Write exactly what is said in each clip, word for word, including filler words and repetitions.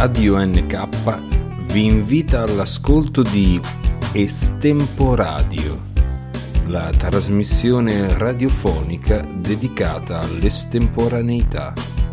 Radio N K vi invita all'ascolto di Estemporadio, la trasmissione radiofonica dedicata all'estemporaneità.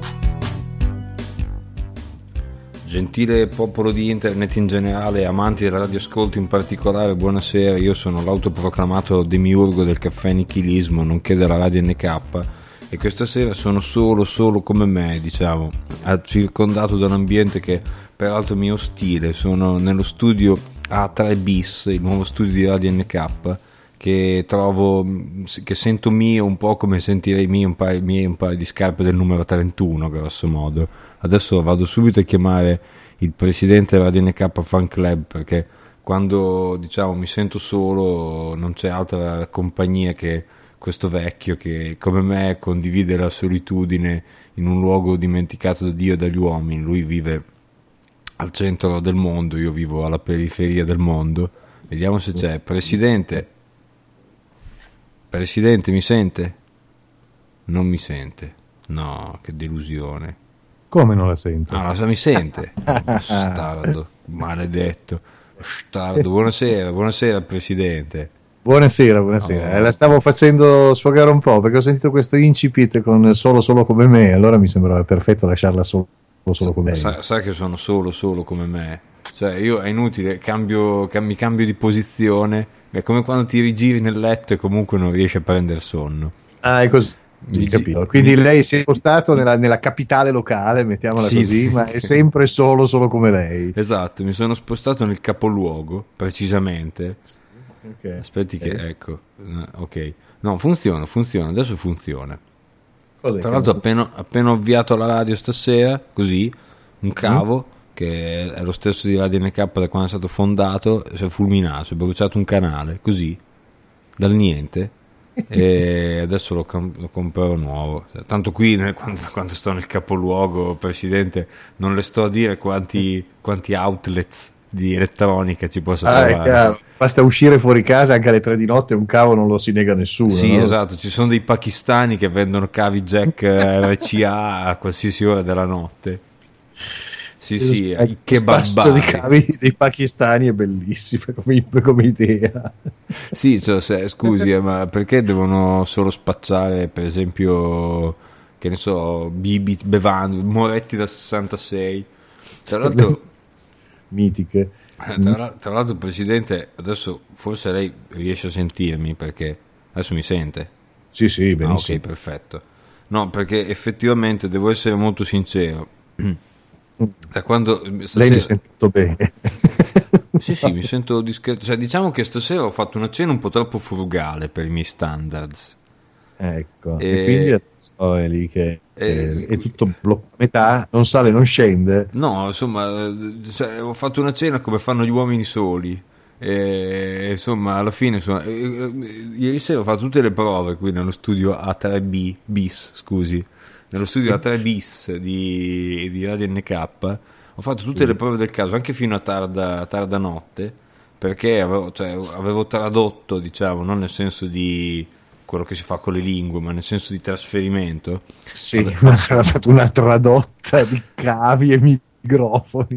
Gentile popolo di internet in generale, amanti del radioascolto in particolare, buonasera. Io sono l'autoproclamato demiurgo del caffè nichilismo, nonché della Radio N K, e questa sera sono solo, solo come me, diciamo, circondato da un ambiente che peraltro mi è ostile. Sono nello studio A tre bis, il nuovo studio di Radio N K, che trovo, che sento mio un po' come sentirei mio un paio, mie un paio di scarpe del numero trentuno, grosso modo. Adesso vado subito a chiamare il presidente della Radio N K Fan Club, perché quando, diciamo, mi sento solo non c'è altra compagnia che questo vecchio che come me condivide la solitudine in un luogo dimenticato da Dio e dagli uomini. Lui vive al centro del mondo, io vivo alla periferia del mondo. Vediamo se c'è. Presidente, Presidente, mi sente? Non mi sente. No, che delusione. Come non la sento? Ah, la mi sente? Bastardo, maledetto. Bastardo. Buonasera, buonasera Presidente. Buonasera, buonasera. Oh. La stavo facendo sfogare un po' perché ho sentito questo incipit con solo solo come me, allora mi sembrava perfetto lasciarla solo solo come me. Sa, sa che sono solo solo come me. Cioè io è inutile, cambio, mi cambio di posizione, è come quando ti rigiri nel letto e comunque non riesci a prendere sonno. Ah, è così. Sì, capito. Quindi lei si è spostato nella, nella capitale locale, mettiamola sì, così, ma è sempre solo solo come lei. Esatto, mi sono spostato nel capoluogo, precisamente. Okay. Aspetti che, eh. ecco, ok. No, funziona, funziona, adesso funziona. Cos'è Tra l'altro appena, appena ho avviato la radio stasera, così, un cavo, mm. che è lo stesso di Radio N K da quando è stato fondato, si è fulminato, si è bruciato un canale, così, dal niente. E adesso lo, com- lo comprerò nuovo. Tanto qui nel, quando, quando sto nel capoluogo, Presidente, non le sto a dire quanti, quanti outlets di elettronica ci posso ah, trovare. Basta uscire fuori casa anche alle tre di notte, un cavo non lo si nega a nessuno. Sì, no? Esatto, ci sono dei pakistani che vendono cavi jack R C A a qualsiasi ora della notte. Sì, lo sì, spazio, i kebab di cavi dei pakistani è bellissimo come, come idea. Sì, cioè, se, scusi, eh, ma perché devono solo spacciare, per esempio, che ne so, Bibi, bevande, Moretti da sessantasei? Tra l'altro, mitiche. Tra, tra l'altro, Presidente, adesso forse lei riesce a sentirmi, perché adesso mi sente? Sì, sì, benissimo. Ah, ok, perfetto. No, perché effettivamente devo essere molto sincero. Da quando stasera... Lei mi sente tutto bene. Sì, sì, mi sento discreto. Cioè, diciamo che stasera ho fatto una cena un po' troppo frugale per i miei standards. Ecco, e, e quindi adesso è lì che e, è tutto bloccato a metà, non sale, non scende. No, insomma, cioè, ho fatto una cena come fanno gli uomini soli. E, insomma, alla fine, insomma, ieri sera ho fatto tutte le prove qui nello studio A tre B bis, scusi. Nello studio A tre bis di, di Radio N K ho fatto tutte sì. le prove del caso, anche fino a tarda, tarda notte, perché avevo, cioè, avevo tradotto, diciamo, non nel senso di quello che si fa con le lingue, ma nel senso di trasferimento. Sì, ha fatto una tradotta di cavi e microfoni.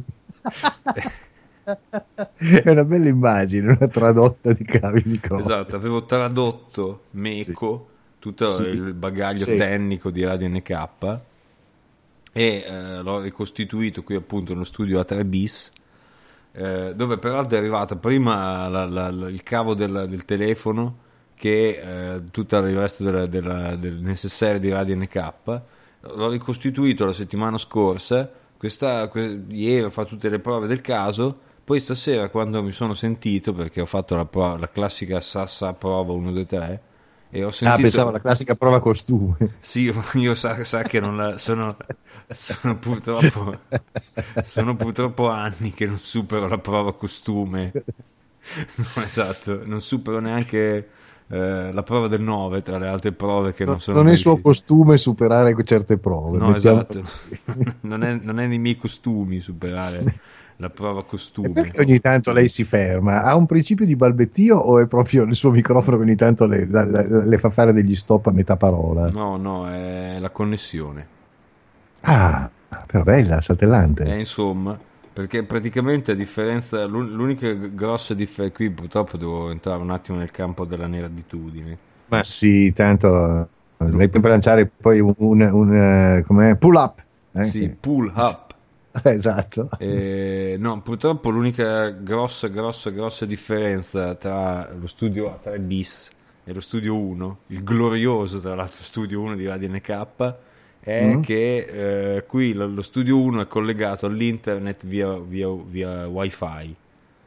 È una bella immagine, una tradotta di cavi e microfoni. Esatto, avevo tradotto Meco, sì. tutto sì. il bagaglio sì. tecnico di Radio N K, e eh, l'ho ricostituito qui appunto nello studio A tre bis, eh, dove peraltro è arrivata prima la, la, la, il cavo del, del telefono che eh, tutto il resto della, della, del necessaire di Radio N K. L'ho ricostituito la settimana scorsa, questa, que- ieri ho fatto tutte le prove del caso, poi stasera quando mi sono sentito, perché ho fatto la, prova, la classica Sassa prova uno, due, tre, e ho sentito... Ah, pensavo la classica prova costume. Sì, io sa, sa che non la sono, sono purtroppo sono purtroppo anni che non supero la prova costume. No, esatto, non supero neanche eh, la prova del nove tra le altre prove che non, non sono non è suo costume superare certe prove. No, esatto. non, è, non è nei miei costumi superare la prova costume. E perché ogni tanto lei si ferma? Ha un principio di balbettio o è proprio il suo microfono che ogni tanto le, le, le fa fare degli stop a metà parola? No, no, è la connessione. Ah, però bella, saltellante. Eh, insomma, perché praticamente a differenza, l'unica grossa differenza, qui purtroppo devo entrare un attimo nel campo della neraditudine. Ma sì, tanto lei può lanciare poi un, un, un, un com'è? Pull up. Eh? Sì, pull up. Esatto. Eh, no, purtroppo l'unica grossa, grossa, grossa differenza tra lo studio A tre bis e lo studio uno, il glorioso tra l'altro studio uno di Radio N K, è mm. che eh, qui lo, lo studio uno è collegato all'internet via, via, via wifi.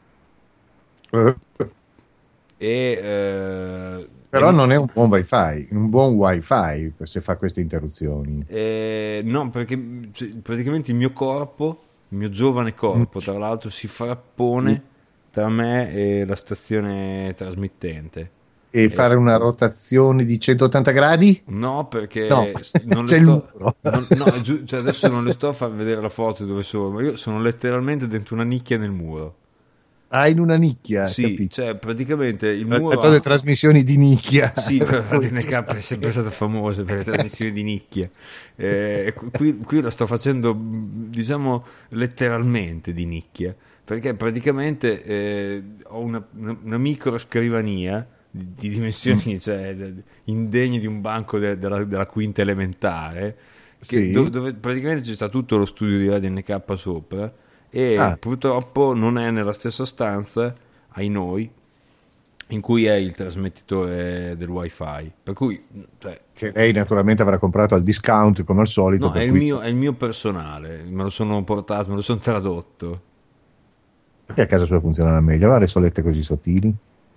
Uh. E, eh, però non è un buon wifi, un buon wifi se fa queste interruzioni. Eh, no, perché cioè, praticamente il mio corpo, il mio giovane corpo, tra l'altro, si frappone sì. tra me e la stazione trasmittente. E eh, fare una rotazione di centottanta gradi? No, perché no. non c'è le il sto, muro. non, no, giu, cioè adesso non le sto a far vedere la foto dove sono, ma io sono letteralmente dentro una nicchia nel muro. Ah, in una nicchia, sì, capito? Cioè praticamente il ha muro fatto ha... le trasmissioni di nicchia. Sì, la D N K è sempre stata famosa per le trasmissioni di nicchia. Eh, qui, qui lo sto facendo, diciamo, letteralmente di nicchia, perché praticamente eh, ho una, una, una micro scrivania di, di dimensioni, mm. cioè indegne di un banco de, della, della quinta elementare, che, sì. dove, dove praticamente c'è sta tutto lo studio di Radio N K sopra. E ah. purtroppo non è nella stessa stanza, ai noi, in cui è il trasmettitore del wifi, per cui cioè, che lei naturalmente avrà comprato al discount come al solito. No, è il, mio, è il mio personale, me lo sono portato, me lo sono tradotto. Perché a casa sua funzionava meglio? Aveva le solette così sottili?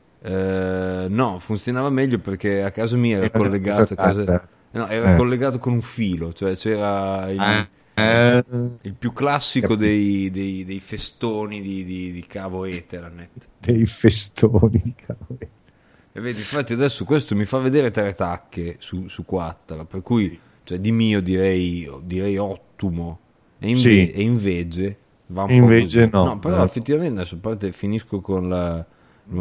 Eh, no, funzionava meglio perché a casa mia era, era collegato a casa, no, era eh. collegato con un filo, cioè c'era il, ah. Eh, il più classico dei, dei, dei festoni di, di, di cavo Ethernet. Dei festoni di cavo Ethernet. E vedi, infatti adesso questo mi fa vedere tre tacche su, su quattro, per cui cioè, di mio direi, direi ottimo, e, inve- sì. e invece va un invece po' no. no. Però effettivamente adesso a parte finisco con la, il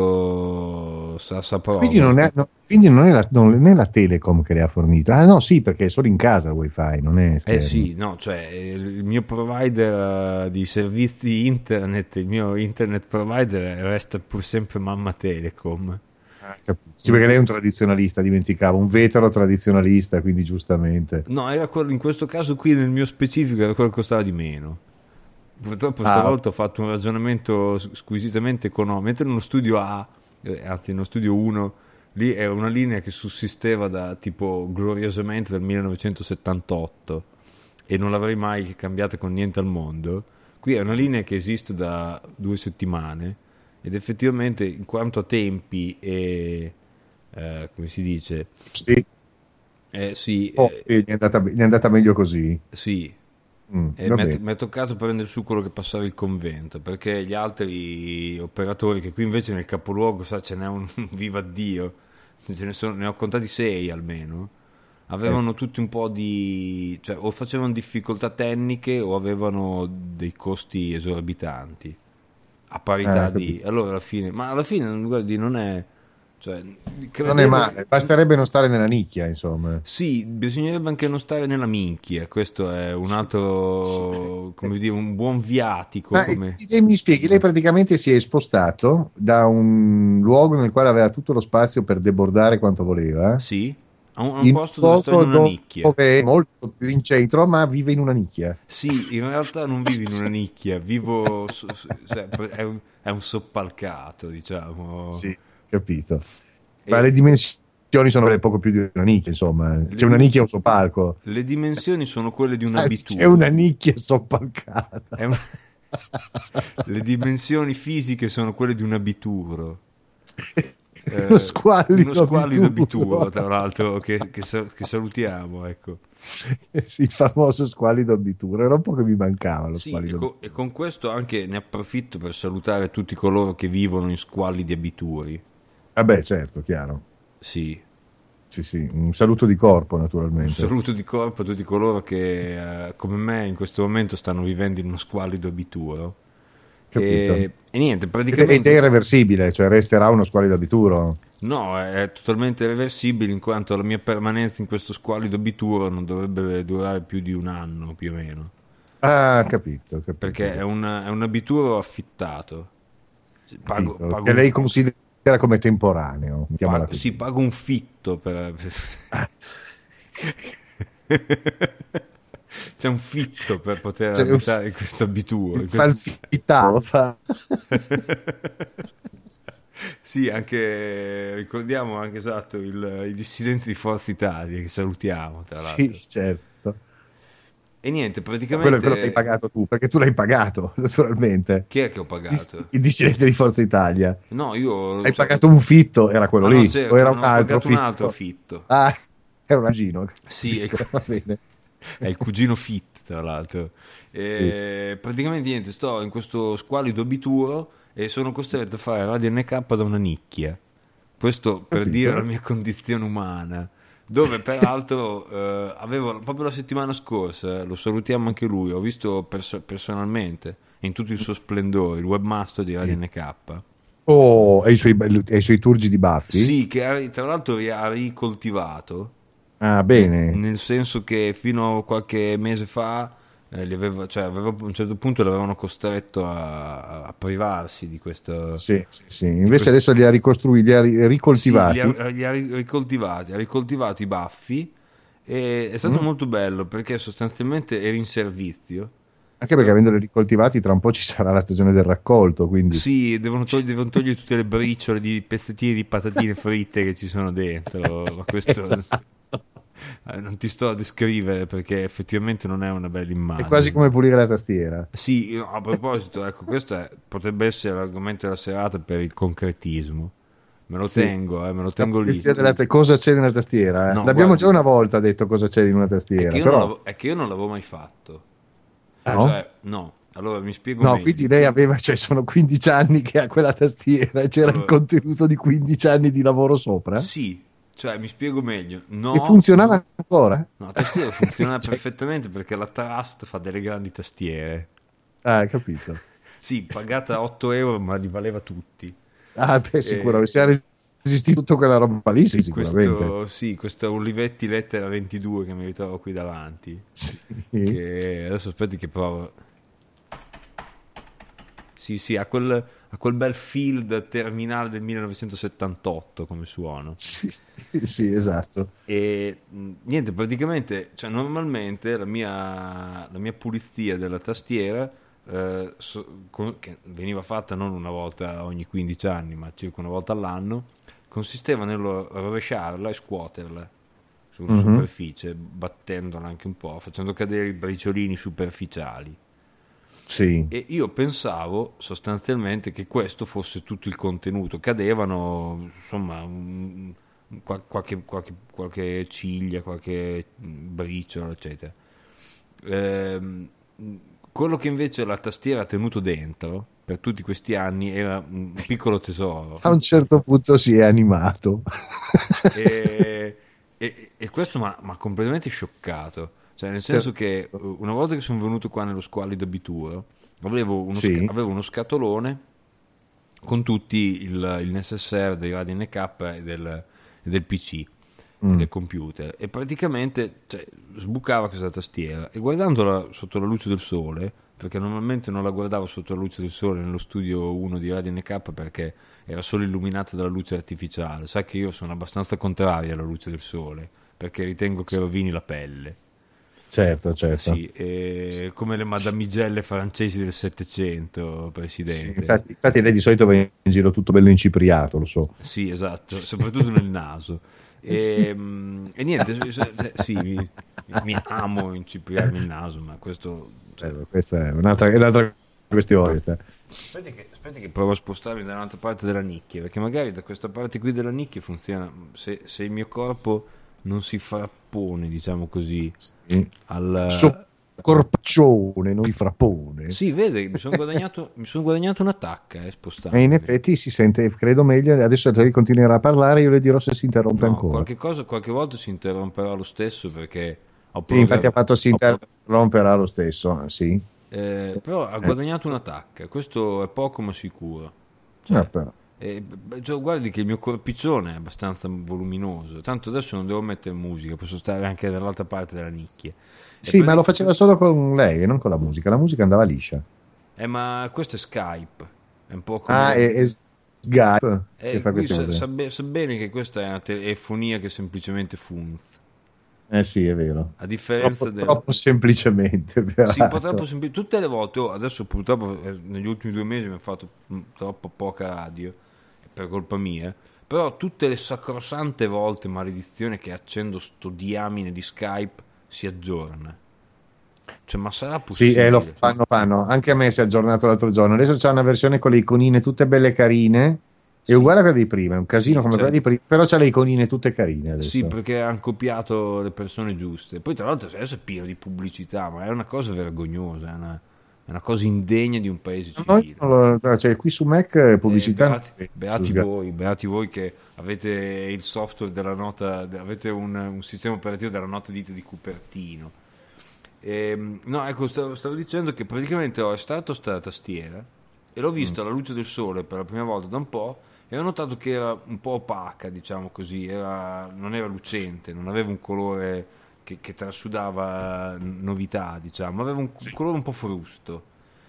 momento Sassa Pro. Quindi non è, no, quindi non è, la, non è la Telecom che le ha fornito. Ah no, sì, perché è solo in casa il wifi, non è esterno. Eh sì, no, cioè il mio provider di servizi internet, il mio internet provider resta pur sempre Mamma Telecom. Ah, sì, perché lei è un tradizionalista, dimenticavo, un vetero tradizionalista, quindi giustamente. No, era quello, in questo caso qui nel mio specifico era quello che costava di meno. Purtroppo stavolta ah. ho fatto un ragionamento squisitamente economico, mentre nello studio A, anzi nello studio uno, lì era una linea che sussisteva da tipo gloriosamente dal millenovecentosettantotto e non l'avrei mai cambiata con niente al mondo. Qui è una linea che esiste da due settimane ed effettivamente in quanto a tempi e eh, come si dice sì, eh, sì, oh, eh, gli, è andata, gli è andata meglio così. Sì. Mm, e mi è, mi è toccato prendere su quello che passava il convento, perché gli altri operatori, che qui invece nel capoluogo sa ce n'è un viva Dio, ce ne, sono, ne ho contati sei almeno, avevano eh. tutti un po' di, cioè o facevano difficoltà tecniche o avevano dei costi esorbitanti a parità eh, di allora alla fine, ma alla fine guardi non è Cioè, credevo... non è male, basterebbe non stare nella nicchia, insomma. Sì, bisognerebbe anche non stare nella minchia. Questo è un altro, sì. come dire, un buon viatico. Ma come... lei mi spieghi, lei praticamente si è spostato da un luogo nel quale aveva tutto lo spazio per debordare quanto voleva. Sì, a un, a un posto dove sto in una nicchia. Dove è molto più in centro, ma vive in una nicchia. Sì, in realtà non vivo in una nicchia, vivo, cioè, è, un, è un soppalcato, diciamo. Sì. Capito, ma e... le dimensioni sono poco più di una nicchia, insomma. C'è le una nicchia e un soppalco. Le dimensioni sono quelle di una C'è una nicchia soppalcata. Un... le dimensioni fisiche sono quelle di un abituro. eh, uno squallido, uno squallido abituro. abituro, tra l'altro, che, che, che salutiamo, ecco. Sì, il famoso squallido abituro, era un po' che mi mancava lo sì, squallido. E con, e con questo anche ne approfitto per salutare tutti coloro che vivono in squallidi abituri. Ah beh, certo, chiaro. Sì. Sì, sì, un saluto di corpo naturalmente. Un saluto di corpo a tutti coloro che, eh, come me, in questo momento stanno vivendo in uno squallido abituro. E, e niente, praticamente... Ed è irreversibile, cioè resterà uno squallido abituro? No, è totalmente irreversibile, in quanto la mia permanenza in questo squallido abituro non dovrebbe durare più di un anno, più o meno. Ah, capito, capito. Perché è un, è un abituro affittato. Pago, Capito, pago che un- lei considera come temporaneo, mettiamola pago- sì, così. pago un fitto per... Ah. C'è un fitto per poter Cioè, un- abitare in questo abituro. In fa il questo... fittavo, fa... Sì, anche ricordiamo anche esatto il- i dissidenti di Forza Italia che salutiamo tra Sì, l'altro. certo. E niente, Quello è quello che hai praticamente pagato tu, perché tu l'hai pagato, naturalmente. chi è che ho Dis- pagato? Il dissidente di Forza Italia. No, io Hai cioè, pagato un fitto, era quello ah no, lì, o certo, era non un ho altro pagato un altro fitto? fitto. Ah, era un agino. Sì, ecco. Va bene. È il cugino Fit, tra l'altro. Sì. E praticamente niente, sto in questo squalido abituro e sono costretto a fare Radio N K da una nicchia. Questo per Capito? dire la mia condizione umana. Dove peraltro eh, avevo proprio la settimana scorsa, lo salutiamo anche lui, ho visto perso- personalmente, in tutto il suo splendore, il webmaster di Radio Sì. N K. Oh, e i suoi, belli- e i suoi turgidi baffi? Sì, che ha- tra l'altro ri- ha ricoltivato. Ah, Ne- bene. Nel senso che fino a qualche mese fa eh, li aveva, cioè, aveva- a un certo punto l'avevano costretto a, a privarsi di questo. Sì, sì, sì. di Invece questo- adesso li ha ricostruiti, li ha ri- Sì, li ricoltivati. ha, li ha ri- ricoltivati, ha ricoltivato i baffi e è stato Mm. molto bello perché sostanzialmente eri in servizio. Anche perché avendoli ricoltivati tra un po' ci sarà la stagione del raccolto, quindi... Sì, devono, togli- devono togliere tutte le briciole di pezzettini di patatine fritte che ci sono dentro, ma questo Esatto. eh, non ti sto a descrivere perché effettivamente non è una bella È immagine. quasi come pulire la tastiera. Sì, io- a proposito, ecco, questo è- potrebbe essere l'argomento della serata per il concretismo. Me lo Sì. tengo, eh, me lo La tengo lì. pulizia della ta- cosa c'è nella tastiera? eh? No, L'abbiamo guardi, già una volta detto cosa c'è in una è tastiera, che io non però... l'avevo, è che io non l'avevo mai fatto. Ah, no? Cioè, no, allora mi spiego No, meglio. quindi lei aveva, cioè sono quindici anni che ha quella tastiera e c'era il Allora, contenuto di quindici anni di lavoro sopra? sì, cioè mi spiego meglio. No, E funzionava ancora? no, la tastiera funziona Cioè, perfettamente perché la Trust fa delle grandi tastiere. ah, capito. Sì, pagata otto euro, ma li valeva tutti. Ah, beh, E sicuramente. Se ha resistito tutta quella roba lì, sì, sicuramente. questo, sì, questo Olivetti lettera ventidue che mi ritrovo qui davanti. Sì. Che adesso aspetti che provo. Sì, sì, ha quel, ha quel bel field terminale del millenovecentosettantotto come suono. Sì, sì, esatto. E mh, niente, praticamente, cioè, normalmente la mia, la mia pulizia della tastiera, eh, so- con- che veniva fatta non una volta ogni quindici anni, ma circa una volta all'anno, consisteva nello rovesciarla e scuoterla su una Mhm. superficie, battendola anche un po', facendo cadere i briciolini superficiali. Sì. E io pensavo sostanzialmente che questo fosse tutto il contenuto. Cadevano, insomma, un- qual- qualche, qualche, qualche ciglia, qualche briciola, eccetera. Ehm, quello che invece la tastiera ha tenuto dentro per tutti questi anni era un piccolo tesoro. A un certo punto si è animato. E, e- e questo mi ha completamente scioccato. Cioè, nel senso che Certo. uh, una volta che sono venuto qua nello squalido abituro, avevo uno, Sì. sca- avevo uno scatolone con tutti il, il necessaire dei Radio N K e del, e del P C, Mm. del computer. E praticamente cioè, sbucava questa tastiera e guardandola sotto la luce del sole, perché normalmente non la guardavo sotto la luce del sole nello studio uno di Radio N K perché era solo illuminata dalla luce artificiale. Sai che io sono abbastanza contrario alla luce del sole perché ritengo che rovini la pelle. Certo, certo. Sì, e come le madamigelle francesi del Settecento, Sì, presidente. infatti, infatti lei di solito va in giro tutto bello incipriato, lo so. Sì, esatto, soprattutto nel naso. E, mm, e niente, se- se- sì, mi, mi amo incipriarmi il naso, ma questo... cioè, Eh, questa è un'altra, è un'altra questione. Questa. aspetti, che, aspetti che provo a spostarmi dall'altra parte della nicchia, perché magari da questa parte qui della nicchia funziona, se, se il mio corpo non si frappone, diciamo così, Sì. al... So corpaccione, non il frappone. Sì, vede, mi sono guadagnato, mi sono guadagnato una tacca, eh, spostandomi. E in effetti si sente, credo meglio. Adesso lei continuerà a parlare, io le dirò se si interrompe No, ancora. qualche cosa, qualche volta si interromperà lo stesso perché ho Sì, infatti ha programma- fatto si interromperà lo stesso. Sì. eh, però ha guadagnato una tacca, questo è poco ma sicuro. Ah, però. E, cioè, guardi che il mio corpiccione è abbastanza voluminoso, tanto adesso non devo mettere musica, posso stare anche dall'altra parte della nicchia. E Sì, ma lo pratic- faceva solo con lei e non con la musica. La musica andava liscia. eh, ma questo è Skype, è un po' Ah, come... è, è Skype che Eh, fa lui queste sa, cose. sa be- sa bene che questa è una telefonia che semplicemente funz. Eh sì, è vero. A differenza Troppo, del... troppo semplicemente, Sì, purtroppo peraltro. sempli- tutte le volte, oh, adesso purtroppo eh, negli ultimi due mesi mi ha fatto mm, troppo poca radio, per colpa mia, però tutte le sacrosante volte, maledizione, che accendo sto diamine di Skype si aggiorna. Cioè, ma sarà Sì, eh, lo possibile? fanno, fanno. Anche a me si è aggiornato l'altro giorno. Adesso c'è una versione con le iconine tutte belle carine. È Sì, uguale a quella di prima, è un casino sì, come quella cioè, di prima, però c'ha le iconine tutte carine sì, adesso. perché hanno copiato le persone giuste. Poi, tra l'altro, adesso è pieno di pubblicità, ma è una cosa vergognosa, è una, è una cosa indegna di un paese Noi civile. non lo- cioè, qui su Mac eh, Eh, pubblicità non beati, vedo su beati Skype. voi, beati voi che avete il software della nota, avete un, un sistema operativo della nota dita di Cupertino. Ehm, no, ecco, stavo, stavo dicendo che praticamente ho estratto sta tastiera e l'ho Mm. vista alla luce del sole per la prima volta da un po' e ho notato che era un po' opaca, diciamo così, era- non era lucente, non aveva un colore che, che trasudava novità, diciamo, aveva un Sì. colore un po' frusto.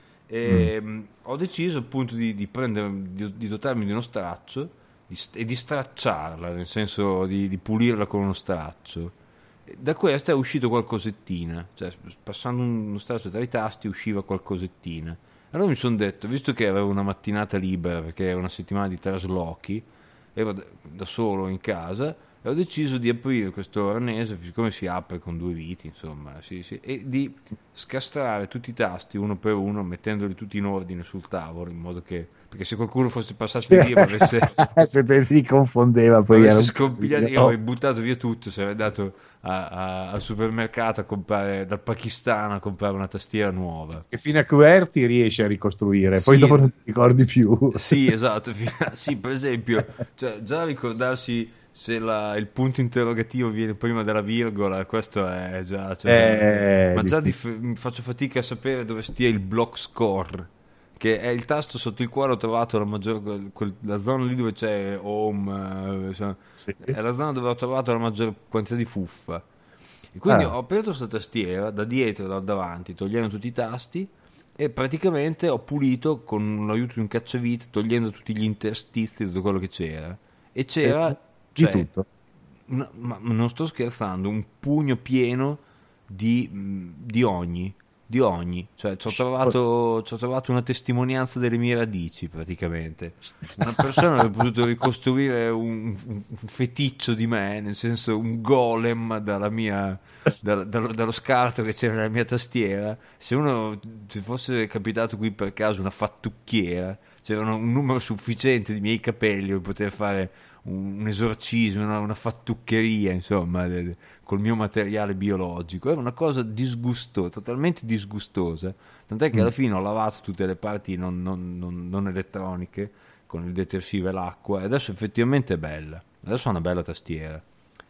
Mm. E, mh, ho deciso appunto di, di prendere, di, di dotarmi di uno straccio di st- e di stracciarla, nel senso di, di pulirla con uno straccio. E da questa è uscito qualcosettina, cioè passando uno straccio tra i tasti usciva qualcosettina. Allora mi sono detto, visto che avevo una mattinata libera perché era una settimana di traslochi, ero da, da solo in casa e ho deciso di aprire questo arnese, siccome si apre con due viti, insomma, sì, sì, e di scastrare tutti i tasti uno per uno, mettendoli tutti in ordine sul tavolo, in modo che, perché se qualcuno fosse passato Sì. di lì e mi avesse, Se te li confondeva, mi poi era avesse un scompigliato, casino. io avrei buttato via tutto, sarei andato a- a- al supermercato a comprare, dal Pakistan a comprare una tastiera nuova. Che fino a Q R ti riesci a ricostruire, poi dopo Sì, non ti ricordi più. sì, esatto. Sì, per esempio, cioè, già ricordarsi se la- il punto interrogativo viene prima della virgola, questo è già, cioè, È ma già difficile. dif- faccio fatica a sapere dove stia il block score, che è il tasto sotto il quale ho trovato la maggior, quel- la zona lì dove c'è home, eh, insomma, Sì. è la zona dove ho trovato la maggior quantità di fuffa. E quindi ho Ah, aperto questa tastiera da dietro e da davanti, togliendo tutti i tasti e praticamente ho pulito con l'aiuto di un cacciavite, togliendo tutti gli interstizi, tutto quello che c'era. E e- c'era, di cioè, tutto. una- ma ma non sto scherzando, un pugno pieno di, mh, di ogni, di ogni. Cioè, ci ho trovato, ci ho trovato una testimonianza delle mie radici praticamente. Una persona avrebbe potuto ricostruire un, un- un feticcio di me, nel senso un golem dalla mia, dal- dallo, dallo scarto che c'era nella mia tastiera. Se uno se fosse capitato qui per caso una fattucchiera, c'era un numero sufficiente di miei capelli per poter fare un, un esorcismo, una, una fattuccheria, insomma, de- de- col mio materiale biologico. Era una cosa disgustosa, totalmente disgustosa. Tant'è che alla Mm. fine ho lavato tutte le parti non, non- non- non elettroniche con il detersivo e l'acqua e adesso effettivamente è bella. Adesso ha una bella tastiera.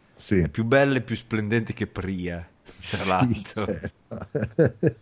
È Sì, più bella e più splendente che Pria, tra sì, l'altro. certo.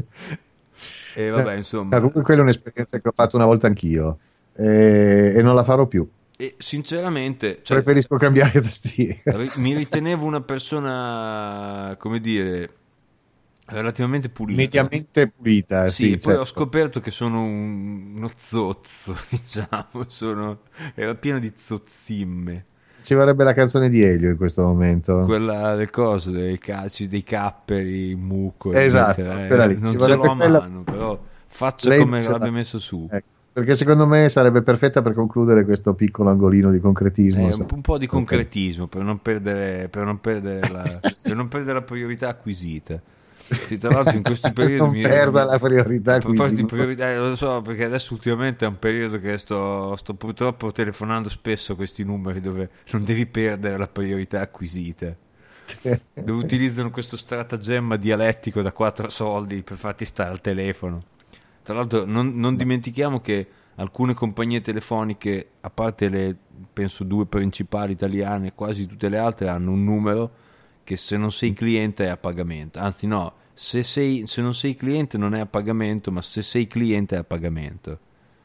E No, vabbè, insomma, comunque quella è un'esperienza che ho fatto una volta anch'io e, e non la farò più. e sinceramente, cioè, Preferisco cambiare tastiera. ri- mi ritenevo una persona, come dire, relativamente pulita. Mediamente pulita, Sì, e sì, poi ho certo. scoperto che sono un- uno zozzo, diciamo, sono, era pieno di zozzimme. Ci vorrebbe la canzone di Elio in questo momento. Quella del coso, dei calci, dei capperi, muco, Esatto, eccetera. quella Eh, lì. Ci non ce l'ho vorrebbe a quella. mano, però faccia Lei non come ce l'ha. l'abbia messo su. Ecco, perché secondo me sarebbe perfetta per concludere questo piccolo angolino di concretismo. Eh, un, un po' di Ok. concretismo per non perdere, per non perdere la, per non perdere la priorità acquisita. Sì, tra l'altro in questi periodi Non mi, perda mi- la priorità a proposito di acquisita. priorità, eh, lo so perché adesso ultimamente è un periodo che sto, sto purtroppo telefonando spesso a questi numeri dove non devi perdere la priorità acquisita, dove utilizzano questo stratagemma dialettico da quattro soldi per farti stare al telefono. Tra l'altro non, non dimentichiamo che alcune compagnie telefoniche, a parte le penso due principali italiane, quasi tutte le altre hanno un numero che se non sei cliente è a pagamento. Anzi no, se, sei, se non sei cliente non è a pagamento, ma se sei cliente è a pagamento.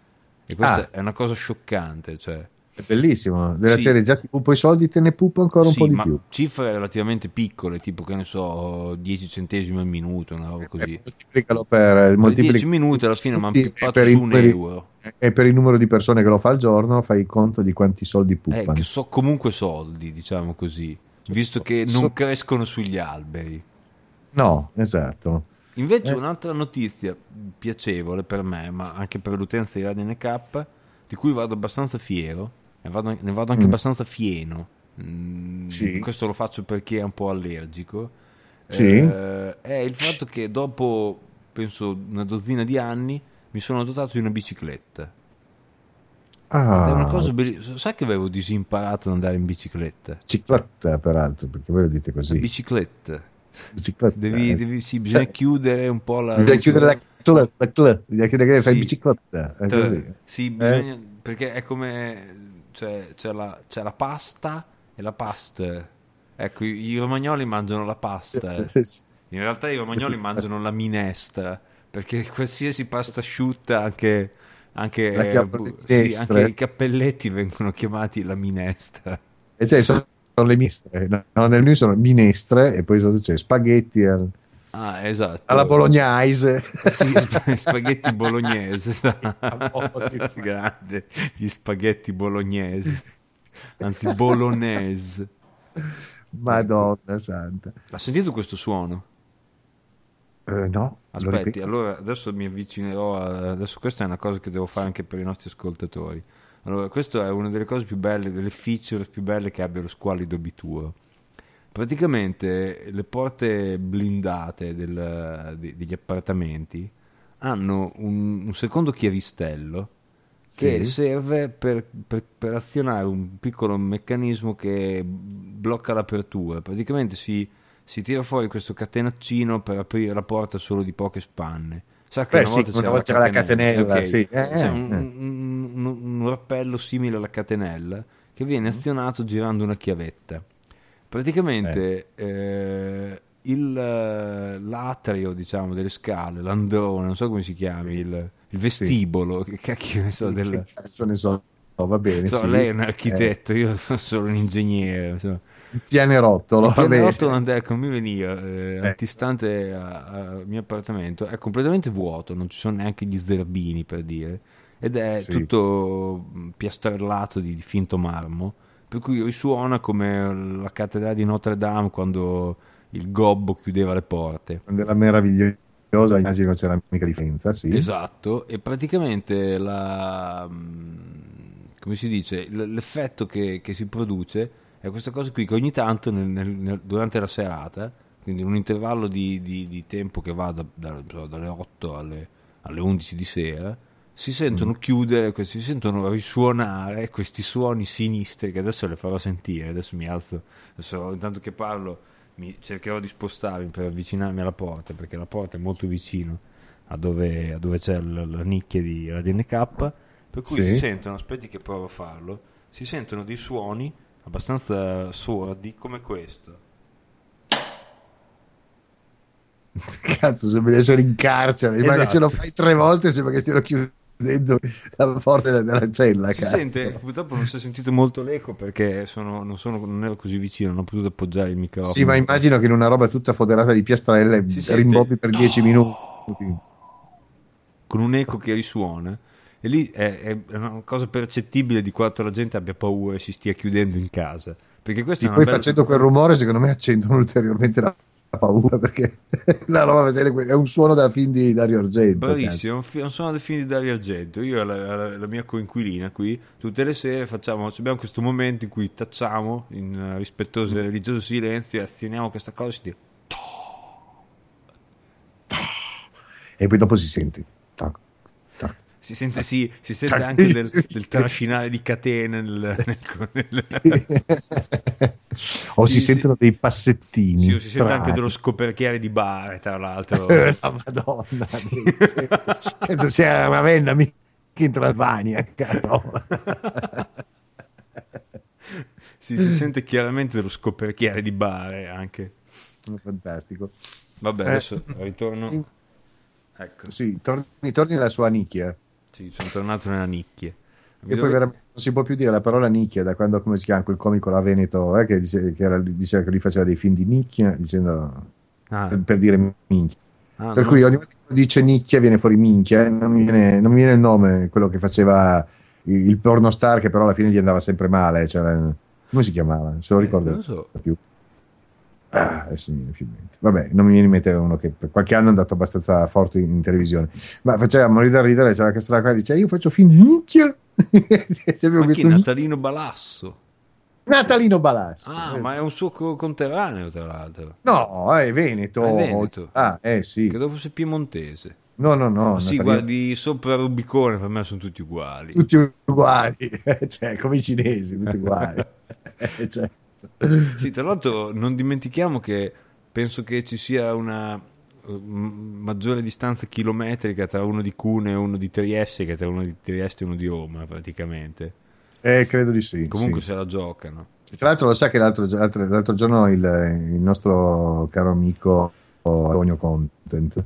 E questa Ah. è una cosa scioccante, cioè. È bellissimo, della Sì. serie già ti pupo i soldi, te ne pupo ancora un Sì, po' di ma più. cifre relativamente piccole, tipo che ne so, dieci centesimi al minuto, una roba E così. moltiplicalo per, Per dieci moltiplica minuti alla fine mi hanno e pippato per i su un numeri, euro. e per il numero di persone che lo fa al giorno fai conto di quanti soldi Eh, che puppano. so comunque soldi, diciamo così, visto So- che so- non crescono sugli alberi. no, esatto. Invece Eh, un'altra notizia piacevole per me, ma anche per l'utenza di Radio N K, di cui vado abbastanza fiero, ne vado, ne vado anche mm, abbastanza fieno. Mm, sì, questo lo faccio perché è un po' allergico. sì. Eh, è il fatto che dopo, penso, una dozzina di anni mi sono dotato di una bicicletta. Ed è una Ah, cosa bellissima. Sai che avevo disimparato ad andare in bicicletta? bicicletta peraltro, perché voi lo dite La così. bicicletta. Bicicletta. Devi, eh. devi- sì, bisogna Cioè, chiudere un po' la... bisogna chiudere la cl, la cl, bisogna chiudere che fai Sì, bicicletta, è tre. così. Sì, Eh? bisogna, perché è come, cioè, c'è la, c'è la pasta e la pasta. Ecco, i, i romagnoli mangiano la pasta. Sì, In realtà i romagnoli sì. mangiano la minestra, perché qualsiasi pasta asciutta, anche, La anche, eh, chiamano le bu- sì, anche minestre. i cappelletti vengono chiamati la minestra. E cioè, sono, sono le minestre. No, no, nel mio sono minestre e poi sotto c'è spaghetti al- Ah, alla esatto. bolognaise. Sì, sp- spaghetti bolognese. Famosissimo. Grande, gli spaghetti bolognesi, anzi bolognese. Ecco, Madonna santa. ha sentito questo suono? Eh, no, lo Aspetti, ripeto. allora adesso mi avvicinerò a... Adesso questa è una cosa che devo fare anche per i nostri ascoltatori. Allora, questa è una delle cose più belle, delle feature più belle che abbia lo squallido abituro. Praticamente le porte blindate del- de- degli appartamenti hanno un, un secondo chiavistello che Sì. serve per, per- per azionare un piccolo meccanismo che blocca l'apertura. Praticamente si, si tira fuori questo catenaccino per aprire la porta solo di poche spanne. Sa che Beh, una sì, volta una c'era la volta c'era la catenella, catenella, ok? sì. Eh, C'è eh, un, eh. un, un- un rappello simile alla catenella che viene Mm. azionato girando una chiavetta. Eh, Praticamente eh, il, eh, l'atrio, diciamo, delle scale, l'androne, non so come si chiami, sì, il, il sì, vestibolo, che cacchio ne so, sì, che del... cazzo ne so, oh, va bene, so, sì. lei è un Eh, architetto, io sono solo un sì. ingegnere. Insomma. Il pianerottolo, Il va bene. pianerottolo non ecco, mi veniva eh, Eh, antistante a- al mio appartamento, è completamente vuoto, non ci sono neanche gli sderabini per dire, ed è sì. tutto mh, piastrellato di, di finto marmo, per cui risuona come la cattedrale di Notre Dame quando il gobbo chiudeva le porte. Quando era meravigliosa, immagino c'era mica differenza, sì. Esatto, e praticamente la, mh, come si dice, l- l'effetto che, che si produce è questa cosa qui che ogni tanto nel- nel- nel- durante la serata, quindi in un intervallo di, di- di tempo che va da- da- non so, dalle otto alle, alle undici di sera, si Mm. sentono chiudere, que- si sentono risuonare questi suoni sinistri che adesso le farò sentire, adesso mi alzo, adesso intanto che parlo mi cercherò di spostarmi per avvicinarmi alla porta perché la porta è molto vicino a dove, a dove c'è l- la nicchia di Radio N K, per cui si Sì. sentono, aspetti che provo a farlo, si sentono dei suoni abbastanza sordi come questo. Cazzo, sembra di essere in carcere, ma che ce lo Esatto. fai tre volte sembra che stiano chiudendo la porta della, della cella, Si sente, cazzo. purtroppo non si è sentito molto l'eco perché sono, non, sono, non ero così vicino, non ho potuto appoggiare il Sì, ma microfono. immagino che in una roba tutta foderata di piastrelle Si rimbobbi sente per dieci minuti. con un eco che risuona e lì è, è una cosa percettibile di quanto la gente abbia paura e si stia chiudendo in casa, perché questa Sì, è una poi bella... facendo quel rumore, secondo me accendono ulteriormente la la paura perché la roba è un suono da film di Dario Argento. Bravissimo, è Cazzo. un, fi- è un suono del film di Dario Argento. Io e la, la- la mia coinquilina qui, tutte le sere facciamo, abbiamo questo momento in cui tacciamo in eh, rispettoso e religioso silenzio e azioniamo questa cosa e si dice, E poi dopo si sente. Tac, tac. si sente, sì, si sente anche del, del trascinare di catene nel, nel- nel- O Sì, si sì. sentono dei passettini. Sì, si sente anche strani. dello scoperchiere di bare, tra l'altro. La Madonna, penso sia Ravenna, mica in Transilvania, cazzo. Sì, si sente chiaramente dello scoperchiere di bare anche. Fantastico. Vabbè, Eh, adesso ritorno. in- Ecco. sì, torni, torni alla sua nicchia. Sì, sono tornato nella nicchia. E poi veramente non si può più dire la parola nicchia da quando, come si chiama, quel comico là Veneto, eh, che, dice, che era, diceva che lui faceva dei film di nicchia, dicendo ah. per, per dire minchia. Ah, per cui so. ogni volta che dice nicchia viene fuori minchia, eh? non, mi viene, non mi viene il nome, quello che faceva il, il pornostar, che però alla fine gli andava sempre male, cioè, come si chiamava? Se lo ricordo eh, non so. più. Ah, adesso mi viene più in mente. Vabbè, non mi viene in mente uno che per qualche anno è andato abbastanza forte in, in televisione, ma faceva morire da ridere, c'era questa qua, dice io faccio film di nicchia. Ma chi? Natalino Balasso? Natalino Balasso. Ah, eh. Ma è un suo co- conterraneo, tra l'altro. No, è Veneto. È Veneto. Ah, eh sì. Credo fosse piemontese. No, no, no. Ma sì, Natalino... guardi sopra Rubicone, per me sono tutti uguali. Tutti uguali, cioè, come i cinesi, tutti uguali. Cioè. Sì, tra l'altro non dimentichiamo che penso che ci sia una maggiore distanza chilometrica tra uno di Cuneo e uno di Trieste che tra uno di Trieste e uno di Roma, praticamente. Eh, credo di sì. Comunque sì. se la giocano. Tra l'altro lo sa che l'altro, l'altro, l'altro giorno il, il nostro caro amico Antonio Content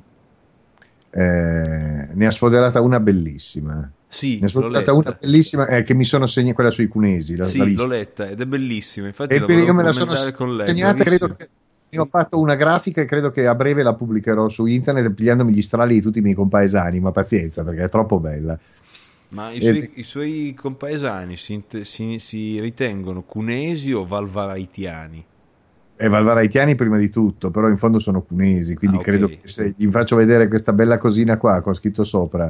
eh, ne ha sfoderata una bellissima. Sì, ne ha sfoderata una bellissima eh, che mi sono segnata, quella sui cunesi. La, sì, l'ho letta ed è bellissima. Infatti e la io me la sono con lei, segnata, credo che ne ho fatto una grafica e credo che a breve la pubblicherò su internet pigliandomi gli strali di tutti i miei compaesani, ma pazienza perché è troppo bella. Ma i suoi, i suoi compaesani si, si, si ritengono cunesi o valvaraitiani? E valvaraitiani prima di tutto, però in fondo sono cunesi, quindi ah, okay. Credo che se gli faccio vedere questa bella cosina qua con scritto sopra,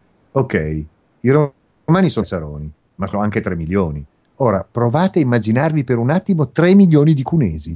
ok, i romani sono saroni, ma sono anche tre milioni. Ora provate a immaginarvi per un attimo tre milioni di cunesi.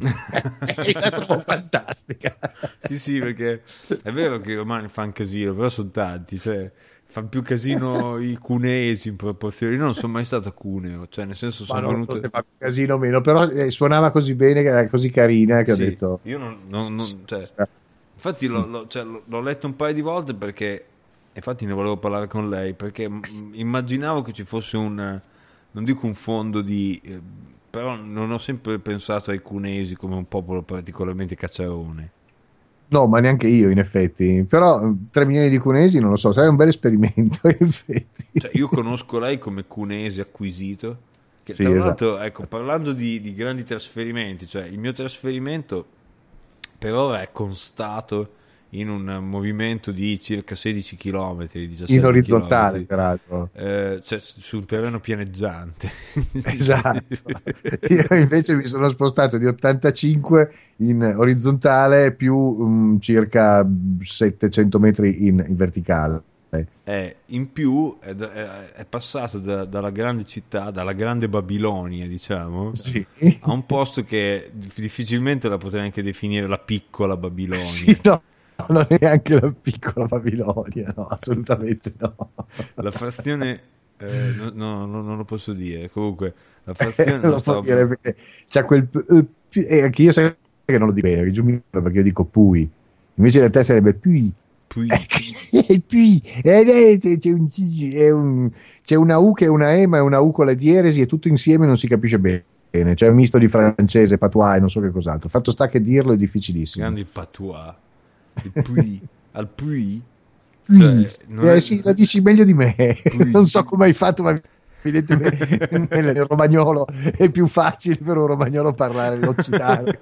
È troppo fantastica. Sì, sì, perché è vero che i romani fanno casino, però sono tanti, cioè fanno più casino i cunesi in proporzione. Io non sono mai stato a Cuneo, cioè nel senso sono no, venuto... fa più casino o meno, però eh, suonava così bene, che era così carina che sì, ho detto... Io non... non, non cioè, infatti l'ho, l'ho, cioè, l'ho letto un paio di volte perché... Infatti ne volevo parlare con lei, perché immaginavo che ci fosse un... Non dico un fondo di... Eh, però non ho sempre pensato ai cunesi come un popolo particolarmente cacciarone. No, ma neanche io in effetti, però tre milioni di cunesi non lo so, sai, è un bel esperimento in effetti. Cioè, io conosco lei come cunese acquisito, che sì, tra esatto. l'altro, ecco, parlando di, di grandi trasferimenti, cioè il mio trasferimento per ora è constato in un movimento di circa sedici chilometri, in orizzontale peraltro, eh, cioè su un terreno pianeggiante. Esatto. Io invece mi sono spostato di ottantacinque in orizzontale più um, circa settecento metri in, in verticale. Eh, in più è, è, è passato da, dalla grande città, dalla grande Babilonia, diciamo, sì. a un posto che difficilmente la potrei anche definire la piccola Babilonia. Sì, no. Non è neanche la piccola Babilonia, no, assolutamente no. La frazione, eh, no, no, no, non lo posso dire. Comunque, la frazione non lo so dire perché c'è quel. Uh, e anche io sai che non lo dico bene, giù perché io dico Pui, invece da te sarebbe Pui. Pui. Pui. Eh, c'è, un, è un, c'è una U che è una E, ma è una U con la dieresi e tutto insieme non si capisce bene. C'è un misto di francese, patois e non so che cos'altro. Fatto sta che dirlo è difficilissimo. Grandi patois. Il Puy, al Puy, cioè, eh, è... sì, lo dici meglio di me. Puy. Non so come hai fatto, ma evidentemente nel romagnolo è più facile per un romagnolo parlare l'occitano.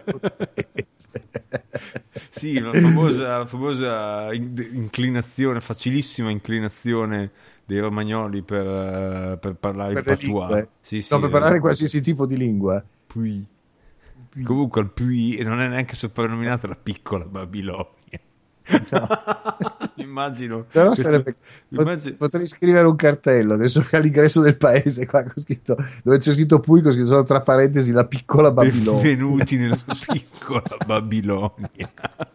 Sì, la famosa, famosa inclinazione, facilissima inclinazione dei romagnoli per, per parlare per il patois. Sì, sì, no, per parlare qualsiasi tipo di lingua. Puy. Comunque al Puy non è neanche soprannominata la piccola Babilonia. No. Immagino, però questo, sarebbe, immagino... potrei scrivere un cartello adesso all'ingresso del paese qua, con scritto, dove c'è scritto Puy, con scritto solo tra parentesi la piccola Babilonia. Benvenuti nella piccola Babilonia.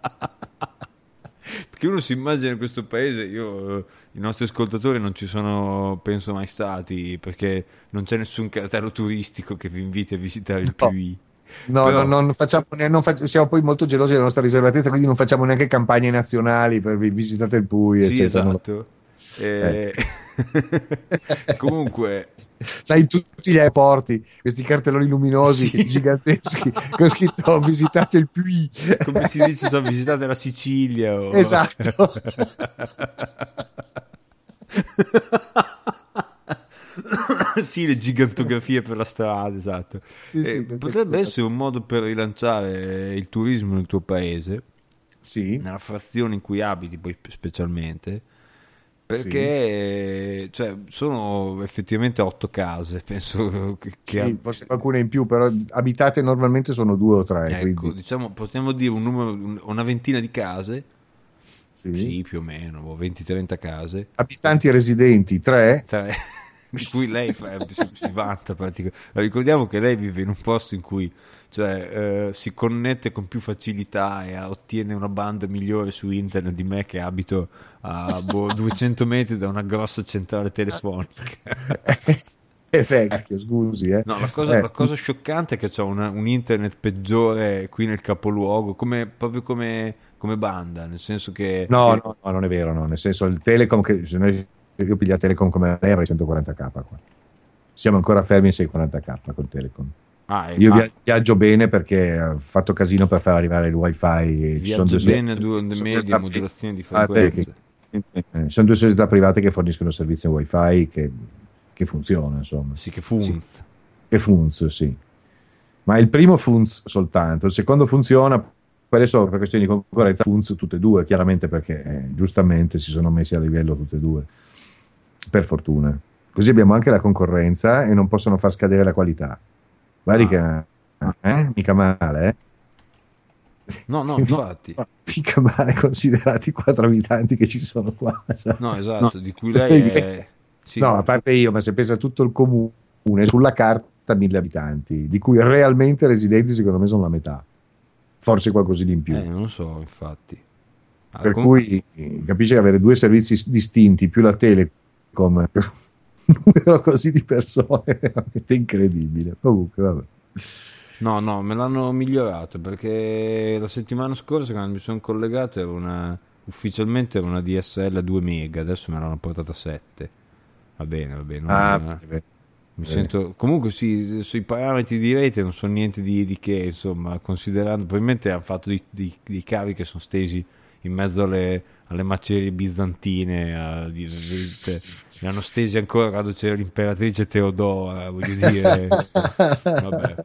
Perché uno si immagina in questo paese, io i nostri ascoltatori non ci sono penso mai stati, perché non c'è nessun cartello turistico che vi inviti a visitare il no. Puy. No, Però... no, non facciamo, non facciamo, siamo poi molto gelosi della nostra riservatezza, quindi non facciamo neanche campagne nazionali per visitate il Puy, sì, eccetera. Esatto. Eh... Eh. Comunque, sai, tutti gli aeroporti, questi cartelloni luminosi sì. giganteschi con scritto ho visitato il Puy. Come si dice, sono visitate la Sicilia. O... Esatto. Sì, le gigantografie per la strada, esatto. Sì, sì, Eh, potrebbe essere un modo per rilanciare il turismo nel tuo paese, sì, nella frazione in cui abiti, poi specialmente, sì, perché cioè, sono effettivamente otto case, penso che, che sì, ab- forse qualcuna in più, però abitate normalmente sono due o tre, ecco, quindi diciamo, possiamo dire un numero, un- una ventina di case, sì. sì, più o meno, venti trenta case, Abitanti residenti tre. tre, di cui lei fa- si, si vanta praticamente. Ricordiamo che lei vive in un posto in cui cioè, eh, si connette con più facilità e ha- ottiene una banda migliore su internet di me che abito a boh, duecento metri da una grossa centrale telefonica. È vecchio, scusi, eh. No, la cosa, Eh, la cosa scioccante è che c'è una- un internet peggiore qui nel capoluogo, come, proprio come, come banda, nel senso che no, no, no, non è vero, no. Nel senso, il Telecom, che se noi, io piglio Telecom come lei avrei centoquaranta k qua. Siamo ancora fermi in seicentoquaranta k con Telecom. ah, eh, Io ah, via- viaggio bene perché ho fatto casino per far arrivare il wifi. Ci sono viaggia due bene a società, due onde medie, società modulazione di private che, frequenze. eh, ci sono due società private che forniscono servizi wifi che, che funziona, insomma. Sì, che Sì, funz. che funz, sì. Ma il primo funz soltanto, il secondo funziona, poi adesso per questioni di concorrenza funz tutte e due, chiaramente perché eh, giustamente si sono messi a livello tutte e due, per fortuna. Così abbiamo anche la concorrenza e non possono far scadere la qualità. Guardi Ah, che eh, mica male, eh? no, no, No, infatti. mica male considerati i quattro abitanti che ci sono qua. Cioè, No, no, esatto, di cui se lei lei pensa- è... no, Sì, a parte io, ma se pensa a tutto il comune, sulla carta mille abitanti, di cui realmente residenti secondo me sono la metà, forse qualcosina in più. eh, non so, infatti. Ah, Per com- cui eh, capisce che avere due servizi s- distinti più la Telecom per un numero così di persone è veramente incredibile. Comunque, vabbè. no, no, me l'hanno migliorato perché la settimana scorsa quando mi sono collegato era una... ufficialmente era una D S L a due mega, adesso me l'hanno portata a sette. Va bene, va bene, Ah, non... bene, Mi bene. sento comunque sì, sui parametri di rete non so niente di, di che, insomma, considerando probabilmente hanno fatto dei, dei- dei cavi che sono stesi in mezzo alle, alle macerie bizantine, a- di- di- cioè, li hanno stesi ancora quando c'era l'imperatrice Teodora, voglio dire, vabbè.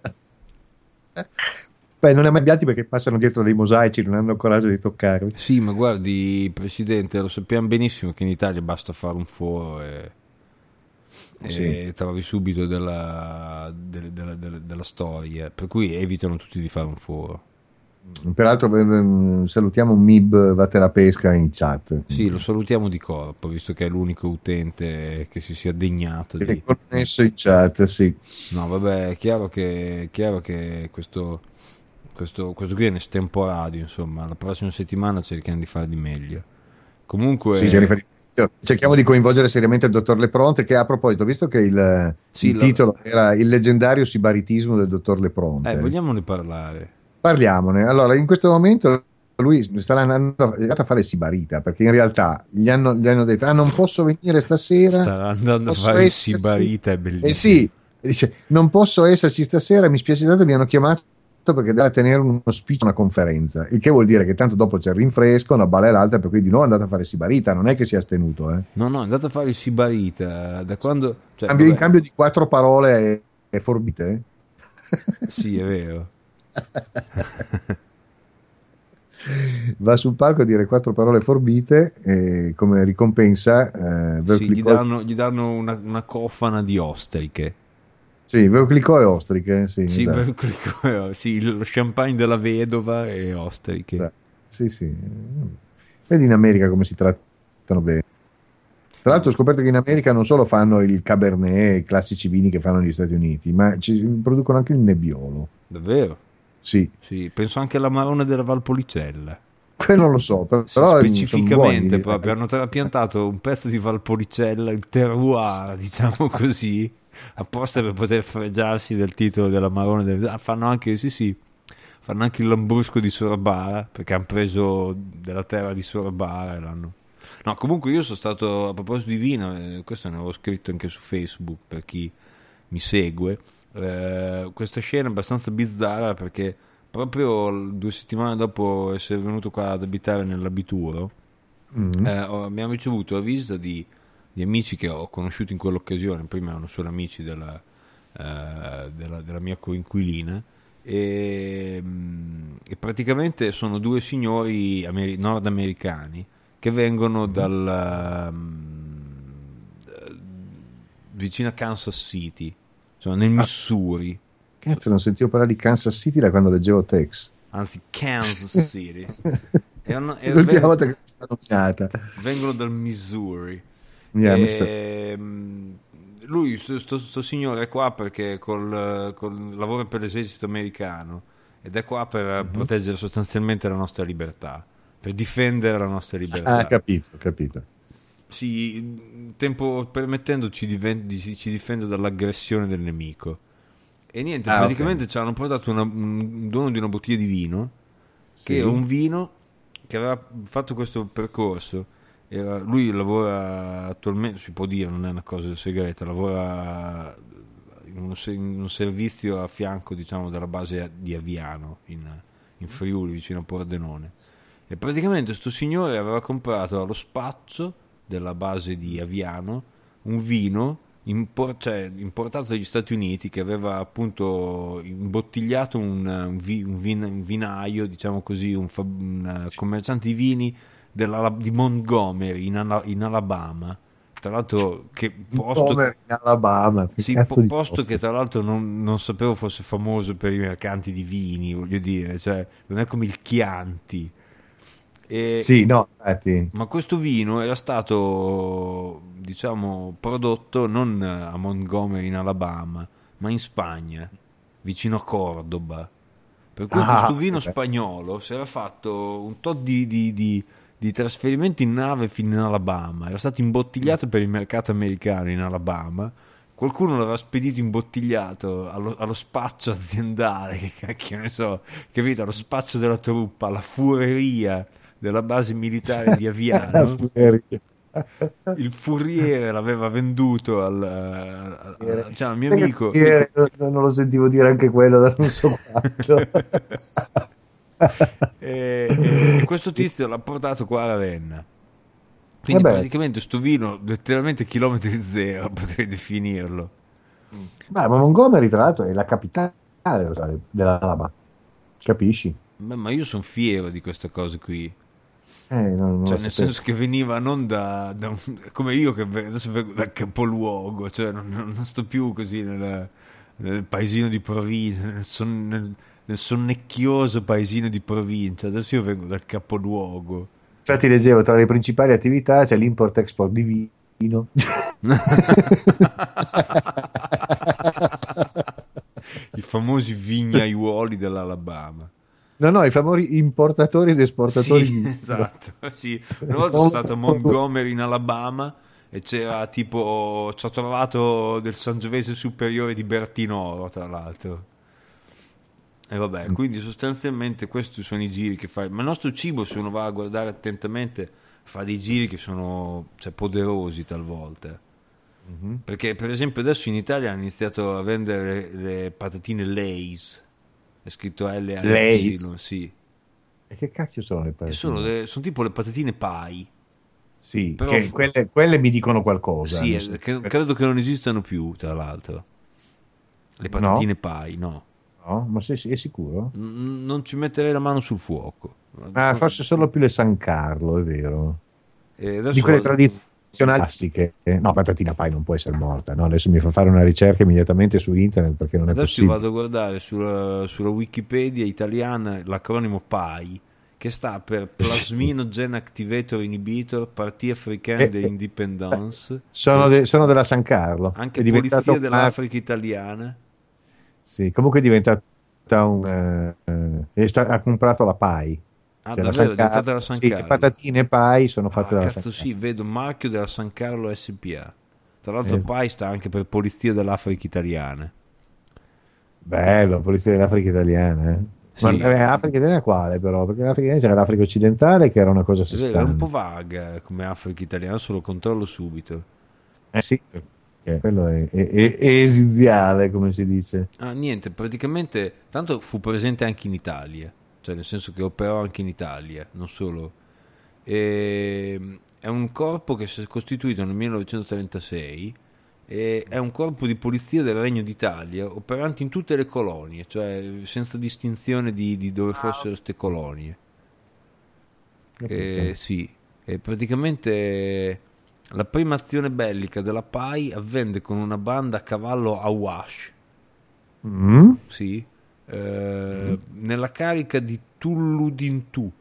Beh, non ne ho mai abbiati perché passano dietro dei mosaici, non hanno coraggio di toccarli. Sì, ma guardi, Presidente, lo sappiamo benissimo che in Italia basta fare un foro e, Sì. e trovi subito della, della, della- della- della storia, per cui evitano tutti di fare un foro. Peraltro ehm, salutiamo Mib Vatte la Pesca in chat. Sì, lo salutiamo di corpo, visto che è l'unico utente che si sia degnato È di... connesso in chat, sì. No, vabbè, è chiaro che, è chiaro che questo, questo, questo qui è un estemporaneo, insomma, la prossima settimana cerchiamo di fare di meglio. Sì, c'è Comunque, riferimento. Cerchiamo di coinvolgere seriamente il dottor Lepronte, che a proposito, visto che il, sì, il la- titolo era il leggendario sibaritismo del dottor eh, Lepronte, vogliamone parlare. parliamone. Allora, in questo momento lui starà andando è andato a fare sibarita, perché in realtà gli hanno, gli hanno detto, ah, non posso venire stasera, Sta andando a posso fare il esserci. sibarita, è Eh bellissimo. sì, e dice, non posso esserci stasera, mi spiace tanto, mi hanno chiamato perché deve tenere uno speech, una conferenza, il che vuol dire che tanto dopo c'è il rinfresco, una balla e l'altra, per cui di nuovo è andato a fare sibarita, non è che si è astenuto, eh. No, no, è andato a fare il sibarita, da quando... Cioè, Cambio- in vabbè, cambio di quattro parole è, è forbite. sì, è vero. Va sul palco a dire quattro parole forbite e come ricompensa eh, ve lo Sì, gli clicco- danno, gli danno una, una cofana di ostriche. sì, ve lo clicco e ostriche, sì, Sì, esatto. ve- quello- sì, lo champagne della vedova e ostriche. Sì, sì. Vedi in America come si trattano bene. Tra l'altro ho scoperto che in America non solo fanno il Cabernet, i classici vini che fanno negli Stati Uniti, ma ci producono anche il Nebbiolo. Davvero? Sì, Sì, penso anche alla Marone della Valpolicella. quello non lo so, però Sì, sono specificamente buoni. proprio hanno trapiantato un pezzo di Valpolicella, il terroir, diciamo così, apposta per poter fregiarsi del titolo della Marone. Del... Ah, fanno anche, sì, sì, fanno anche il Lambrusco di Sorabara, perché hanno preso della terra di Sorabara e l'hanno... No, comunque io sono stato, a proposito di vino, eh, questo ne avevo scritto anche su Facebook per chi mi segue, eh, questa scena è abbastanza bizzarra perché proprio l- due settimane dopo essere venuto qua ad abitare nell'abituro, Mm. eh, ho- abbiamo ricevuto la visita di di amici che ho conosciuto in quell'occasione, prima erano solo amici della, eh, della, della mia coinquilina, e, e praticamente sono due signori ameri- nordamericani che vengono dal um, vicino a Kansas City, insomma nel Missouri. Cazzo, non sentivo parlare di Kansas City da quando leggevo Tex. Anzi, Kansas City. È una, è L'ultima veng- volta che è stata nominata. Vengono dal Missouri. Yeah, e, lui, sto, sto, sto signore è qua perché col, col lavoro per l'esercito americano ed è qua per uh-huh. proteggere sostanzialmente la nostra libertà, per difendere la nostra libertà. Ah, capito, capito. Sì, tempo permettendo ci, diven- ci difende dall'aggressione del nemico. E niente, ah, praticamente okay. ci hanno portato una, un dono di una bottiglia di vino, sì. che è un vino che aveva fatto questo percorso. Era, lui lavora attualmente, si può dire, non è una cosa segreta, lavora in un, in un servizio a fianco, diciamo, della base di Aviano, in, in Friuli, vicino a Pordenone. E praticamente sto signore aveva comprato allo spaccio della base di Aviano un vino Impor- cioè, importato dagli Stati Uniti, che aveva appunto imbottigliato un, un, vi- un, vin- un vinaio, diciamo così, un, fa- un sì. commerciante di vini della- di Montgomery in, Ala- in Alabama. Tra l'altro, che posto, in Alabama, che sì, po- posto, posto che tra l'altro non, non sapevo fosse famoso per i mercanti di vini, voglio dire, cioè non è come il Chianti. E, sì, no, infatti. Ma questo vino era stato, diciamo, prodotto non a Montgomery in Alabama, ma in Spagna, vicino a Cordoba. Per cui ah, questo vino okay. spagnolo si era fatto un tot di, di, di, di trasferimenti in nave fino in Alabama, era stato imbottigliato mm. per il mercato americano in Alabama. Qualcuno l'aveva spedito imbottigliato allo, allo spaccio aziendale, che cacchio ne so, capito? Allo spaccio della truppa, alla fureria della base militare di Aviano. Il furriere l'aveva venduto al, al, al, cioè, al mio amico. Furriere, non lo sentivo dire anche quello da non so quanto. e, e questo tizio l'ha portato qua a Ravenna, quindi eh praticamente sto vino letteralmente chilometri zero, potrei definirlo. Beh, ma Montgomery tra l'altro è la capitale dell'Alabama, capisci? Beh, ma io sono fiero di queste cose qui. Eh, non, non cioè nel senso che veniva non da, da come io che adesso vengo dal capoluogo, cioè non, non sto più così nel, nel paesino di provincia, nel, son, nel, nel sonnecchioso paesino di provincia, adesso io vengo dal capoluogo. Infatti leggevo tra le principali attività c'è l'import-export di vino. I famosi vignaiuoli dell'Alabama. No, no, i famosi importatori ed esportatori. Sì, di... esatto. Sì. Una volta sono stato a Montgomery in Alabama e c'era tipo, ci ho trovato del Sangiovese superiore di Bertinoro, tra l'altro. E vabbè, quindi sostanzialmente questi sono i giri che fai. Ma il nostro cibo, se uno va a guardare attentamente, fa dei giri che sono, cioè, poderosi talvolta. Mm-hmm. Perché per esempio adesso in Italia hanno iniziato a vendere le, le patatine Lay's. È scritto L A Y, sì. E che cacchio sono le patatine? Sono, le, sono tipo le patatine pie. Sì, però che quelle, quelle mi dicono qualcosa. Sì, è, che, credo che non esistano più, tra l'altro. Le patatine no? pie, no. No, ma sei, è sicuro? N- non ci metterei la mano sul fuoco. Ah, forse solo più le San Carlo, è vero. E di quelle vado... tradizionali classiche. No, patatina pie non può essere morta, no? Adesso mi fa fare una ricerca immediatamente su internet perché non adesso è possibile. Adesso vado a guardare sulla, sulla Wikipedia italiana l'acronimo P A I, che sta per Plasmino Gene Activator Inhibitor Partie Africaine eh, de Independance. Sono, de, sono della San Carlo. Anche è Polizia dell'Africa Italiana. Sì, comunque è diventata un... Eh, sta, ha comprato la P A I. Ah, cioè davvero? È diventata la San sì, Carlo? Le patatine P A I sono fatte ah, dalla cazzo, San sì, Carlo. vedo marchio della San Carlo S P A. Tra l'altro esatto. P A I sta anche per Polizia dell'Africa Italiana. Bello, Polizia dell'Africa Italiana, eh? Sì. Ma eh, Africa Italiana quale però? Perché l'Africa Italiana c'era l'Africa occidentale che era una cosa a sé stante. È un po' vaga come Africa Italiana, adesso lo controllo subito. Eh sì, quello è, è, è, è esiziale, come si dice. Ah, niente, praticamente tanto fu presente anche in Italia, cioè nel senso che operò anche in Italia, non solo. E, è un corpo che si è costituito nel millenovecentotrentasei e è un corpo di polizia del Regno d'Italia operante in tutte le colonie, cioè senza distinzione di, di dove fossero queste colonie. E, sì, e praticamente la prima azione bellica della P A I avvenne con una banda a cavallo a Wash, Mm. sì, eh, mm. nella carica di Tulludintù.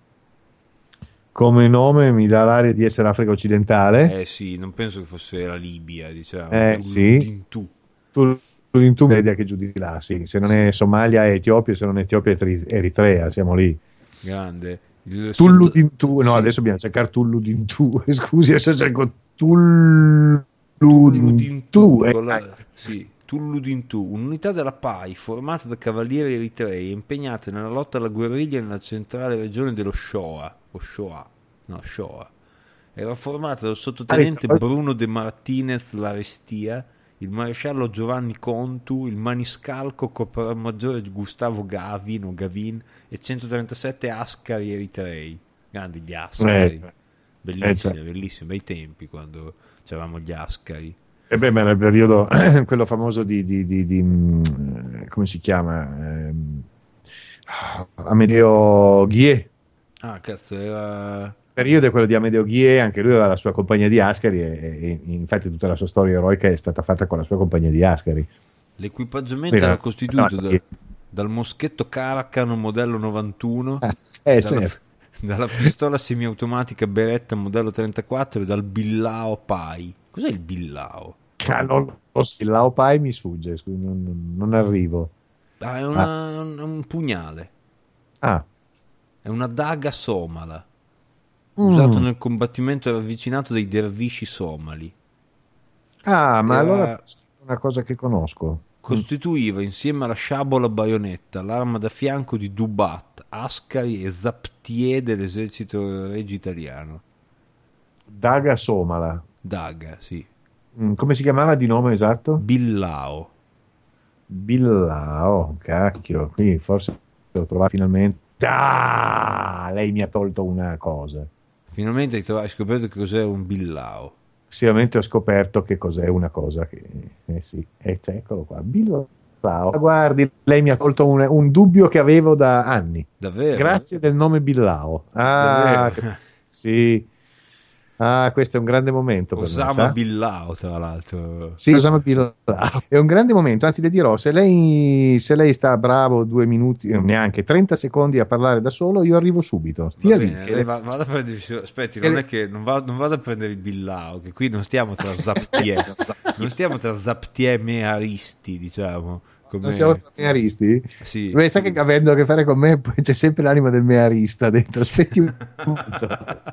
Come nome mi dà l'aria di essere Africa occidentale. Eh sì, non penso che fosse la Libia, diciamo. Eh sì. Tulludintù media che giù di là, sì. Se non sì. è Somalia è Etiopia, se non è Etiopia è Eritrea, siamo lì. Grande. Tulludintù, no, sì. Adesso dobbiamo cercare Tulludintù. Scusi, adesso cerco Tulludintù. Tulludintù, eh. La... Sì. Tulludintù, un'unità della P A I formata da cavalieri eritrei impegnati nella lotta alla guerriglia nella centrale regione dello Shoa, o Shoa, no, Shoa. Era formata dal sottotenente Bruno De Martinez Larestia, il maresciallo Giovanni Contu, il maniscalco corporal maggiore Gustavo Gavin o Gavin e centotrentasette ascari eritrei. Grandi gli ascari, eh, bellissimi, eh, bellissimi, bei tempi quando c'eravamo gli ascari. E beh, ma era il periodo, quello famoso di, di, di, di come si chiama? Eh, Amedeo Ghie. Ah, cazzo, era... Il periodo è quello di Amedeo Ghie, anche lui aveva la sua compagnia di ascari e, e infatti tutta la sua storia eroica è stata fatta con la sua compagnia di ascari. L'equipaggiamento era costituito da, dal moschetto Caracan modello novantuno, ah, eh, dalla, certo. dalla pistola semiautomatica Beretta modello trentaquattro e dal Billao P A I. Cos'è il Billao? Ah, non lo so, il Lao Pai mi sfugge, non, non arrivo. Ah, è una, ah. Un, un pugnale. Ah. È una daga somala, mm. usato nel combattimento ravvicinato dei dervisci somali. Ah, ma Era, allora è una cosa che conosco. Costituiva mm. insieme alla sciabola baionetta l'arma da fianco di Dubat, Ascari e Zaptié dell'esercito regio italiano. Daga somala. Daga, sì. Come si chiamava di nome esatto? Billao. Billao, cacchio, qui forse lo trovato finalmente. Ah, lei mi ha tolto una cosa. Finalmente hai, trovato, hai scoperto che cos'è un Billao. Finalmente ho scoperto che cos'è una cosa che... Eh sì, eh, eccolo qua, Billao. Guardi, lei mi ha tolto un, un dubbio che avevo da anni. Davvero? Grazie del nome Billao. Ah, che... sì. Ah, questo è un grande momento per Osama me, Billao, tra l'altro. Sì, Osama Billao. È un grande momento, anzi le dirò, se lei, se lei sta bravo due minuti, neanche trenta secondi a parlare da solo, io arrivo subito. Stia lì. Bene, le... vado a prendere... Aspetti, non le... è che non vado, non vado a prendere il Billao, che qui non stiamo tra Zaptié, non stiamo tra Zaptié e Mearisti, diciamo. Come... Non siamo tra mearisti? Sì. Beh, sai che avendo a che fare con me poi c'è sempre l'anima del mearista dentro, aspetti un minuto.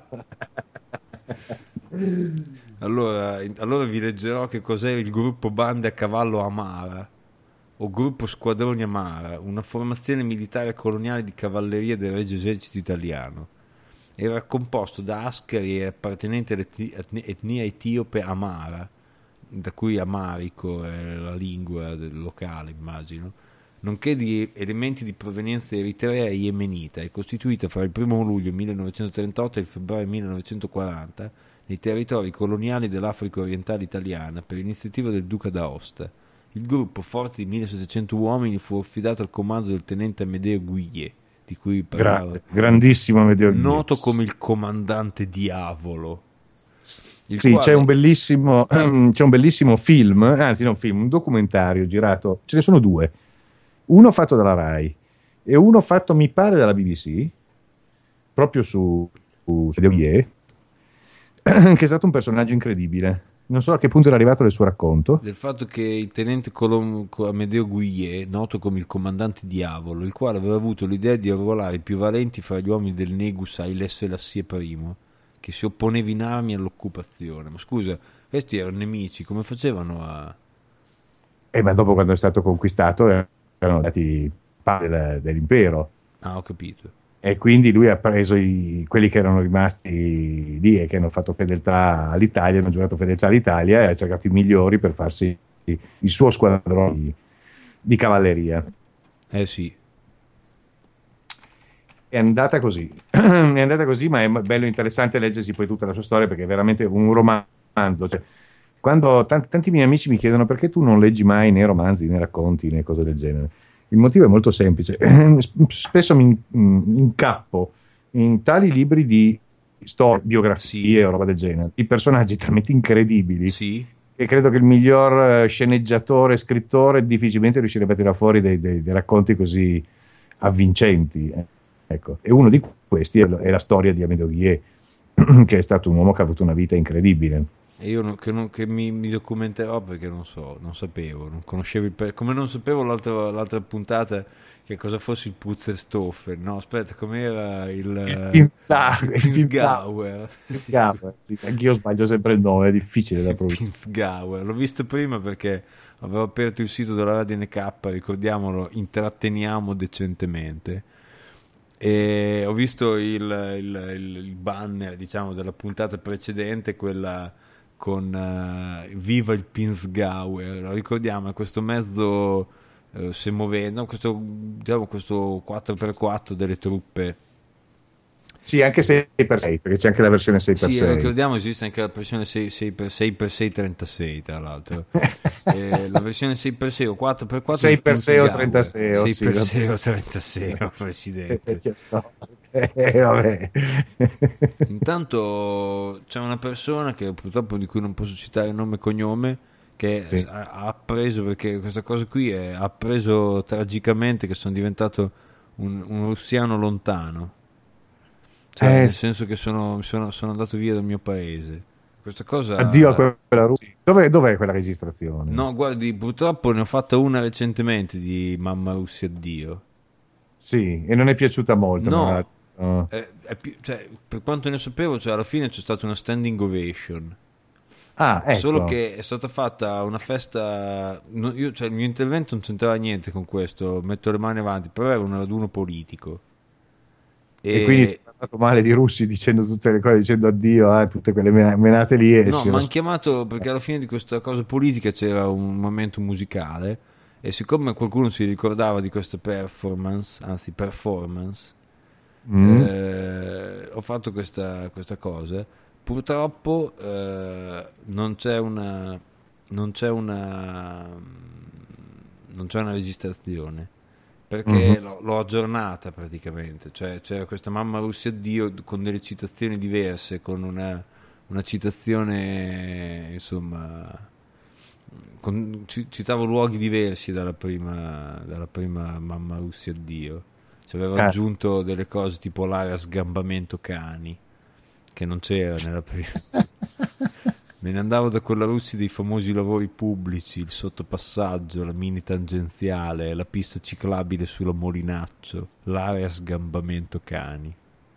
Allora, allora vi leggerò che cos'è il gruppo Bande a Cavallo Amara o gruppo Squadroni Amara, una formazione militare coloniale di cavalleria del Regio Esercito Italiano. Era composto da ascari e appartenenti all'etnia etiope Amara, da cui amarico è la lingua del locale, immagino, nonché di elementi di provenienza eritrea e yemenita. È costituita fra il primo luglio millenovecentotrentotto e il febbraio millenovecentoquaranta nei territori coloniali dell'Africa orientale italiana per iniziativa del duca d'Aosta. Il gruppo, forte di millesettecento uomini, fu affidato al comando del tenente Amedeo Guillet, di cui parlava, Grande, grandissimo Amedeo Guillet, noto come il comandante Diavolo. Il sì, quale... c'è un bellissimo c'è un bellissimo film, anzi non film, un documentario girato, ce ne sono due, uno fatto dalla Rai e uno fatto mi pare dalla B B C, proprio su, su Amedeo Guillet, che è stato un personaggio incredibile. Non so a che punto era arrivato nel suo racconto. Del fatto che il tenente Colom- Amedeo Guillet, noto come il comandante Diavolo, il quale aveva avuto l'idea di arruolare i più valenti fra gli uomini del Negus Haile Selassie I, che si opponeva in armi all'occupazione. Ma scusa, questi erano nemici, come facevano a... Eh, ma dopo, quando è stato conquistato, erano dati parte dell'impero. Ah, ho capito. E quindi lui ha preso i, quelli che erano rimasti lì e che hanno fatto fedeltà all'Italia, hanno giurato fedeltà all'Italia, e ha cercato i migliori per farsi il suo squadrone di, di cavalleria. Eh sì. È andata così. È è andata così, ma è bello interessante leggersi poi tutta la sua storia, perché è veramente un romanzo. Cioè, quando tanti, tanti miei amici mi chiedono perché tu non leggi mai né romanzi né racconti né cose del genere, il motivo è molto semplice. Spesso mi incappo in tali libri di storie, biografie sì. o roba del genere, di personaggi talmente incredibili, sì. che credo che il miglior sceneggiatore, scrittore difficilmente riuscirebbe a tirare fuori dei, dei, dei racconti così avvincenti. Ecco. E uno di questi è la storia di Amedeo Guillet, che è stato un uomo che ha avuto una vita incredibile. E io non, che, non, che mi, mi documenterò, perché non so, non sapevo, non conoscevo il, come non sapevo l'altra, l'altra puntata che cosa fosse il Putzerstoffer. No, aspetta, com'era il il Pinzauer, il Pinzgauer. Sì, sì. Anch'io sbaglio sempre il nome, è difficile da pronunciare. Pinzgauer, l'ho visto prima perché avevo aperto il sito della Radio N K, ricordiamolo, intratteniamo decentemente, e ho visto il, il, il, il banner, diciamo, della puntata precedente, quella con uh, Viva il Pinzgauer, lo ricordiamo, è questo mezzo uh, semovente, questo, diciamo, questo quattro per quattro delle truppe. Sì, anche sei per sei, perché c'è anche la versione sei per sei. Sì, ricordiamo, esiste anche la versione sei per sei trentasei, tra l'altro. eh, la versione sei per sei o quattro per quattro sei per sei o trentasei, sei sì, per sei o trentasei, oh, presidente. Eh, vabbè. Intanto c'è una persona che purtroppo, di cui non posso citare nome e cognome, che sì. ha, ha appreso, perché questa cosa qui è, ha appreso tragicamente che sono diventato un, un russiano lontano, cioè eh, nel senso che sono, sono, sono andato via dal mio paese. Questa cosa, addio a quella Russia. Dov'è, dov'è quella registrazione? No, guardi, purtroppo ne ho fatta una recentemente di Mamma Russia addio. Sì, e non è piaciuta molto. No, ma... oh. è, è più, cioè, per quanto ne sapevo, cioè, alla fine c'è stata una standing ovation. Ah, ecco. Solo che è stata fatta una festa. No, io, cioè, il mio intervento non c'entrava niente con questo, metto le mani avanti, però era un raduno politico. E, e quindi ti ha parlato male di russi dicendo tutte le cose, dicendo addio a tutte quelle menate lì. E no, mi hanno chiamato perché alla fine di questa cosa politica c'era un momento musicale, e siccome qualcuno si ricordava di questa performance, anzi performance, mm. eh, ho fatto questa, questa cosa. Purtroppo eh, non c'è una non c'è una non c'è una registrazione, perché uh-huh. l'ho, l'ho aggiornata praticamente, cioè c'era questa Mamma Russia addio con delle citazioni diverse, con una, una citazione, insomma, con, citavo luoghi diversi dalla prima, dalla prima Mamma Russia addio, ci avevo eh. aggiunto delle cose tipo l'area sgambamento cani, che non c'era nella prima. Me ne andavo da quella Russia dei famosi lavori pubblici, il sottopassaggio, la mini tangenziale, la pista ciclabile sulla Molinaccio, l'area sgambamento cani.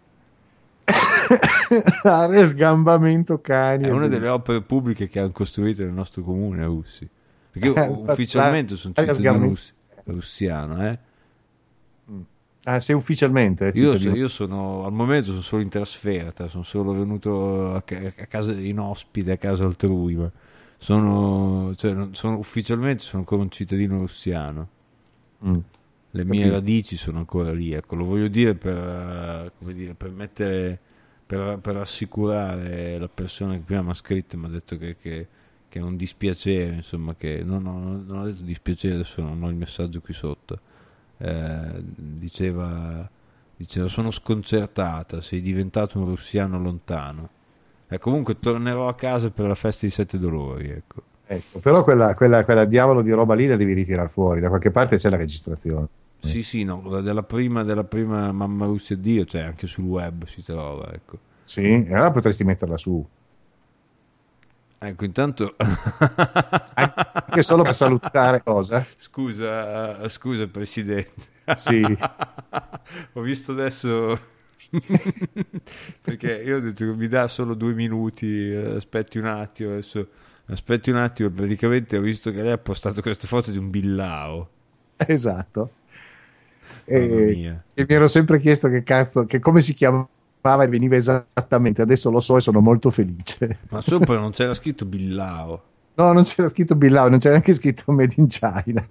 L'area sgambamento cani è una delle opere pubbliche che hanno costruito nel nostro comune, russi, perché io ufficialmente sono cittadino russi, russiano, eh. Ah, sei ufficialmente? Io, so, io sono al momento sono solo in trasferta, sono solo venuto a, ca- a casa in ospite a casa altrui, ma sono, cioè, non, sono ufficialmente sono ancora un cittadino russiano. Mm. Le mie Capito. radici sono ancora lì, ecco, lo voglio dire per, come dire, per mettere, per, per assicurare la persona che prima mi ha scritto e mi ha detto che, che, che è un dispiacere, insomma, che no, no, non ho detto dispiacere, adesso non ho il messaggio qui sotto. Eh, diceva, diceva sono sconcertata, sei diventato un russiano lontano. E eh, comunque tornerò a casa per la festa di Sette Dolori, ecco. Ecco, però quella, quella, quella diavolo di roba lì la devi ritirare fuori, da qualche parte c'è la registrazione. Sì, sì, no, della prima, della prima Mamma Russia addio, cioè anche sul web si trova, ecco. Sì, e allora potresti metterla su. Ecco, intanto anche solo per salutare cosa? Scusa, scusa Presidente. Sì. Ho visto adesso perché io ho detto che mi dà solo due minuti, aspetti un attimo, adesso aspetti un attimo, praticamente ho visto che lei ha postato questa foto di un billao. Esatto. E, e mi ero sempre chiesto che cazzo, che come si chiama e veniva esattamente, adesso lo so e sono molto felice. Ma sopra non c'era scritto Billao. No, non c'era scritto Billao, non c'era neanche scritto Made in China.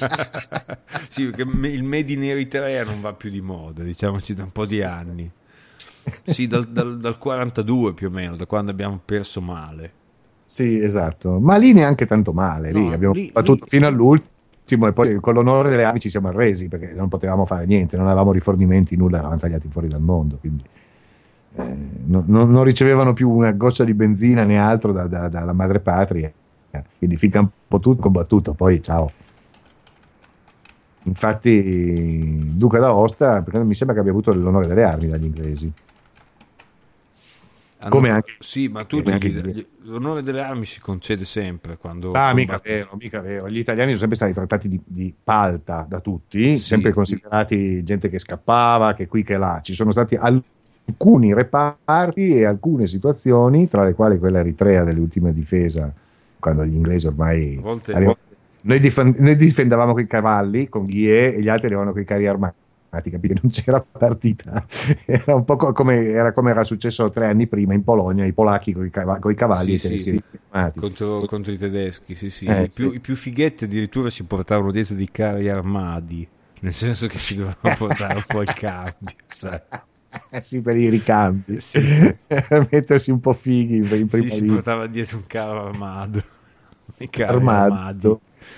Sì, perché il Made in Eritrea non va più di moda, diciamoci da un po' di anni. Sì, dal, dal, dal quarantadue più o meno, da quando abbiamo perso male. Sì, esatto, ma lì neanche tanto male, lì No, abbiamo lì, battuto lì fino all'ultimo e poi con l'onore delle armi ci siamo arresi perché non potevamo fare niente, non avevamo rifornimenti, nulla, eravamo tagliati fuori dal mondo, quindi eh, no- no- non ricevevano più una goccia di benzina né altro da- da- dalla madrepatria, quindi finché un po' tutto combattuto, poi ciao. Infatti il Duca d'Aosta perché mi sembra che abbia avuto l'onore delle armi dagli inglesi, come hanno- anche, sì, ma come tutti anche gli- gli- gli- l'onore delle armi si concede sempre quando Ah, mica combattono. vero, mica vero. Gli italiani sono sempre stati trattati di, di palta da tutti, sempre Sì, considerati gente che scappava, che qui che là. Ci sono stati alcuni reparti e alcune situazioni, tra le quali quella eritrea dell'ultima difesa, quando gli inglesi ormai a volte arrivavano. Noi, dif- noi difendevamo con i cavalli, con gli E, e gli altri arrivavano con i carri armati, capito? Non c'era partita. Era un po' co- come era, come era successo tre anni prima in Polonia, i polacchi con i, cava- coi cavalli sì, e i tedeschi sì, con i armati. contro, contro i tedeschi, sì, sì. Eh, I più, sì. i più fighetti addirittura si portavano dietro dei carri armati, nel senso che si dovevano portare un po' il cambio, sai. Eh sì, per i ricambi, Sì, per mettersi un po' fighi in in sì, prima si linea. portava dietro un carro armato, i carri Armato. armati.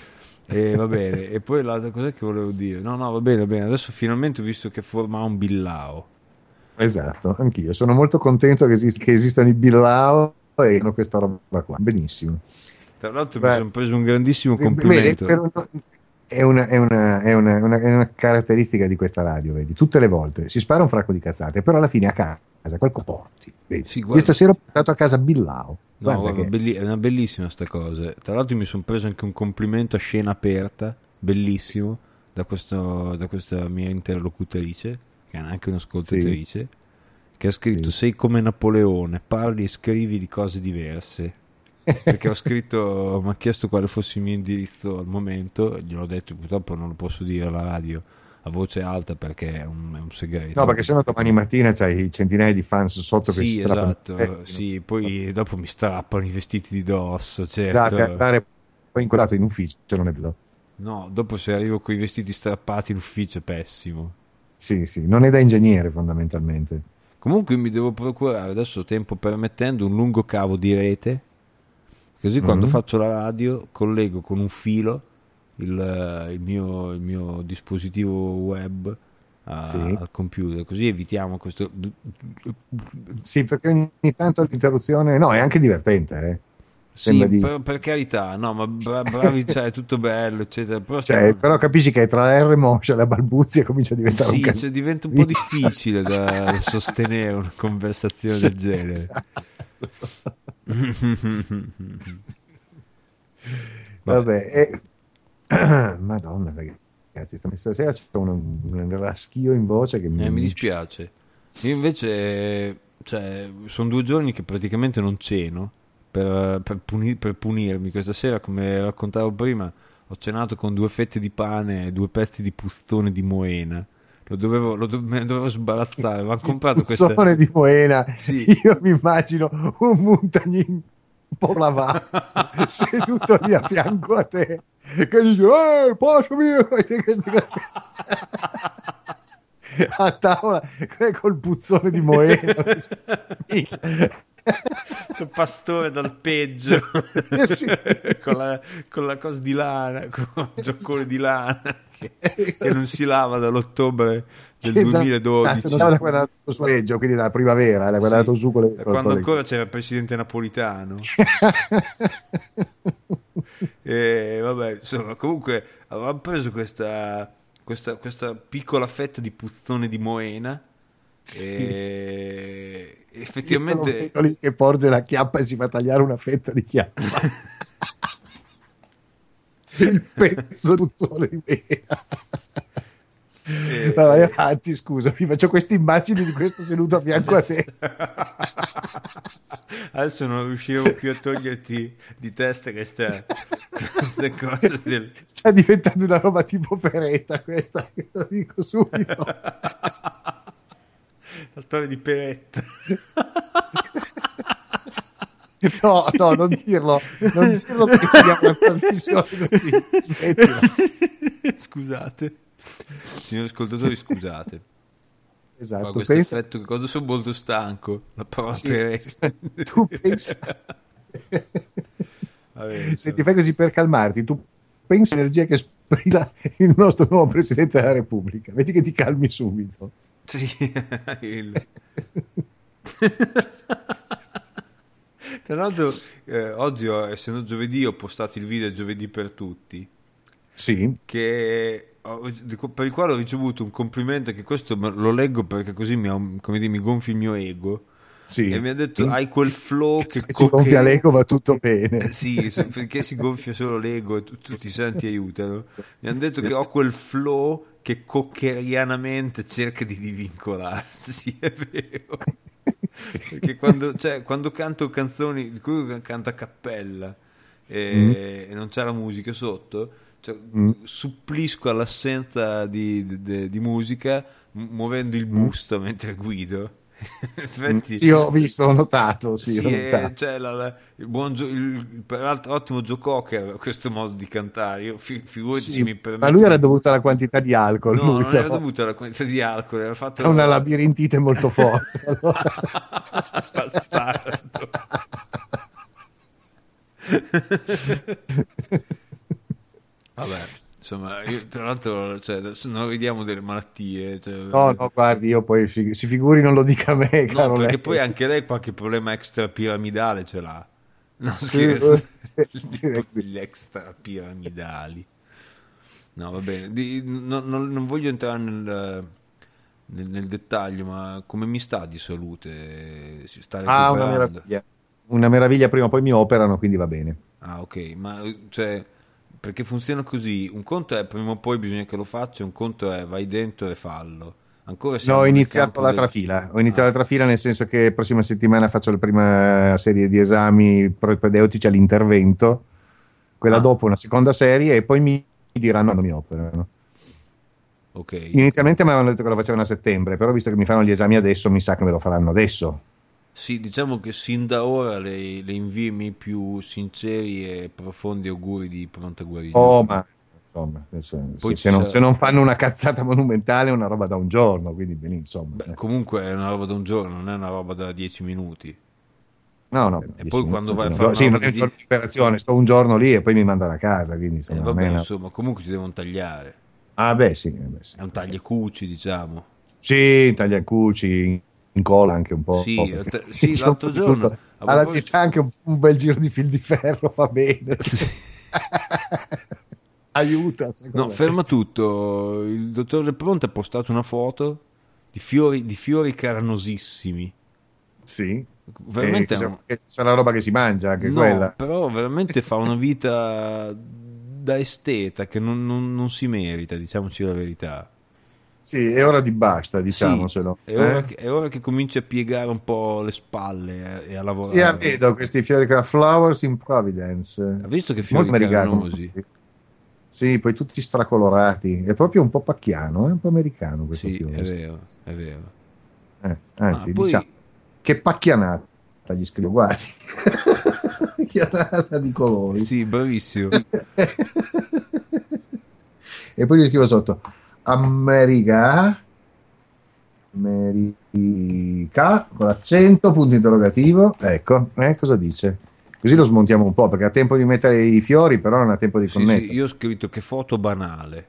E va bene, e poi l'altra cosa che volevo dire, no, no, va bene, va bene, adesso finalmente ho visto che forma un billao. Esatto, anch'io sono molto contento che, esist- che esistano i Bilao e hanno questa roba qua. Benissimo. Tra l'altro mi Beh, sono preso un grandissimo vedi, complimento. per un- è, una, è, una, è, una, è una- è una caratteristica di questa radio, vedi? Tutte le volte si spara un fracco di cazzate, però alla fine a casa qualcosa porti. Vedi? Sì, Io guarda, stasera ho portato a casa Bilao. no, Guarda guarda, che- belli- è una bellissima sta cosa. Tra l'altro mi sono preso anche un complimento a scena aperta, bellissimo, da, questo, da questa mia interlocutrice, che è anche un'ascoltatrice, che ha scritto: Sì. sei come Napoleone, parli e scrivi di cose diverse. Perché ho scritto, mi ha chiesto quale fosse il mio indirizzo al momento, gliel'ho detto, purtroppo non lo posso dire alla radio a voce alta perché è un, è un segreto. No, perché sennò domani mattina c'hai centinaia di fans sotto che si Sì, strappano. esatto, Eh, sì, poi dopo mi strappano i vestiti di dosso, certo. Esatto, e andare poi incollato in ufficio non è bello. No, dopo se arrivo con i vestiti strappati in ufficio è pessimo. Sì, sì, non è da ingegnere fondamentalmente. Comunque mi devo procurare adesso, tempo permettendo, un lungo cavo di rete, così quando Mhm. faccio la radio collego con un filo il, il mio, il mio dispositivo web a- Sì. al computer, così evitiamo questo... Sì, perché ogni tanto l'interruzione, no, è anche divertente, eh. Sì, Sembra di... per, per carità, no, ma bra- bravi, cioè, è tutto bello, eccetera, però Cioè, stiamo- però capisci che tra la R moscia e la balbuzia comincia a diventare sì, un cioè, casino. diventa un po' difficile da sostenere una conversazione del genere. Esatto. Vabbè. Vabbè, e... Madonna, ragazzi, stasera c'è un, un raschio in voce che mi, Eh, mi dispiace. Io invece, cioè, sono due giorni che praticamente non ceno per, per, puni- per punirmi. Questa sera, come raccontavo prima, ho cenato con due fette di pane e due pezzi di pustone di Moena. Lo dovevo, lo do- me ne dovevo sbarazzare. Avevamo comprato queste... Puzzone di Moena. Sì. Io mi immagino un montagnin un po' lavato seduto lì a fianco a te che dice eh, posso mio queste cose. A tavola col puzzone di Moena. Il pastore dal peggio Eh sì. con, la, con la cosa di lana, con il giaccone di lana che, che non si lava dall'ottobre del Esatto, duemiladodici, non da quando è andato su Reggio, quindi dalla primavera, da quando è andato su con le, da con- quando con le- ancora c'era il presidente Napolitano. E vabbè, insomma, comunque avevamo preso questa, questa, questa piccola fetta di puzzone di Moena e Io lo effettivamente vedo lì che porge la chiappa e si fa tagliare una fetta di chiappa. Il pezzo puzzone di Moena. eh, No, vai avanti, scusa, mi faccio queste immagini di questo seduto a fianco a te. adesso non riuscivo più a toglierti di testa queste, queste cose del... Sta diventando una roba tipo Peretta questa, che lo dico subito. la storia di Peretta. No, no, non dirlo, non dirlo perché siamo una trasmissione così. Smettila. Scusate, signori ascoltatori, scusate. esatto. questo Pensa... effetto che quando sono molto stanco, la parola sì, per... sì. Tu pensa... Vabbè, se ti fai così per calmarti, tu pensa all'energia che sprida il nostro nuovo Presidente della Repubblica. Vedi che ti calmi subito. Sì, il... Tra l'altro eh, oggi, ho, essendo giovedì, ho postato il video Giovedì per tutti. Sì. Che ho, per il quale ho ricevuto un complimento, che questo lo leggo perché così mi, come dire, mi gonfia il mio ego. Sì. E mi ha detto: hai quel flow che, se si gonfia l'ego va tutto bene. Sì, perché si gonfia solo l'ego e tu, tutti i santi aiutano. Mi hanno detto sì. che ho quel flow che cockerianamente cerca di divincolarsi. È vero. Perché quando, cioè, quando canto canzoni di cui canto a cappella e, mm. e non c'è la musica sotto, cioè, mm. supplisco all'assenza di, di, di musica muovendo il busto mm. mentre guido. Effetti, sì, ho visto, ho notato. Sì, sì, ho notato. È, cioè, la, la, il buon gio, il, il, peraltro ottimo Joe Cocker questo modo di cantare. Io fi, figurati sì, se mi permette... Ma lui era dovuto alla quantità di alcol. No, lui, non però. era dovuto alla quantità di alcol, era fatto ha una labirintite molto forte. Allora. Bastardo. Vabbè. Insomma, io, tra l'altro, cioè, adesso non vediamo delle malattie. Cioè, no, no, guardi, io poi si figuri, non lo dica a me, no, caro perché lei. poi anche lei qualche problema extrapiramidale ce l'ha. No, scherzo. Gli extrapiramidali. No, va bene. Di, no, no, non voglio entrare nel, nel, nel dettaglio, ma come mi sta di salute? Si sta ah, una meraviglia. Una meraviglia, prima o poi mi operano, quindi va bene. Ah, ok, ma cioè... Perché funziona così, un conto è prima o poi bisogna che lo faccia, un conto è vai dentro e fallo. Ancora no, ho iniziato la del... trafila, ho iniziato ah. la trafila nel senso che prossima settimana faccio la prima serie di esami propedeutici all'intervento, quella ah. dopo una seconda serie e poi mi diranno quando mi operano. Okay. Inizialmente mi avevano detto che lo facevano a settembre, però visto che mi fanno gli esami adesso mi sa che me lo faranno adesso. Sì, diciamo che sin da ora le, le invii i miei più sinceri e profondi auguri di pronta guarigione. Oh, ma insomma, se, se, se, non, se non fanno una cazzata monumentale è una roba da un giorno, quindi bene, insomma. Beh, comunque è una roba da un giorno, non è una roba da dieci minuti. No, no. E poi quando vai a no, fare una sì, non è un giorno di operazione, sto un giorno lì e poi mi mandano a casa, quindi insomma, eh, vabbè, una... insomma, comunque ti devono tagliare. Ah, beh, sì, beh, sì. È un tagliacuci, diciamo. Sì, tagliacuci, in cola anche un po'. Sì, perché, te, sì l'altro giorno tutto, alla proposito... dieta anche un, un bel giro di fil di ferro va bene. Sì. Aiuta. No, me. ferma tutto. Il dottor Lepronte ha postato una foto di fiori, di fiori carnosissimi. Sì. Veramente eh, un... sarà roba che si mangia anche no, quella. Però veramente fa una vita da esteta che non, non, non si merita, diciamoci la verità. Sì, è ora di basta, diciamocelo. Sì, è, ora eh? che, è ora che cominci a piegare un po' le spalle e a lavorare. Sì, ah, vedo questi fiori qua, Flowers in Providence. Ha visto che fiori carnosi? Sì, poi tutti stracolorati. È proprio un po' pacchiano, è un po' americano questo sì, fiore. È vero, è vero. Eh, anzi, ah, poi... diciamo, che pacchianata gli scrivo, guardi. Pacchianata di colori. Sì, bravissimo. E poi gli scrivo sotto America America con l'accento, punto interrogativo. Ecco, eh, cosa dice? Così lo smontiamo un po', perché ha tempo di mettere i fiori, però non ha tempo di sì, connettere. Sì, io ho scritto che foto banale.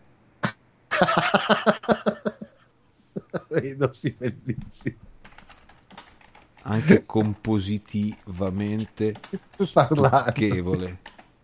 Vedo, sì, bellissimo. Anche compositivamente stucchevole.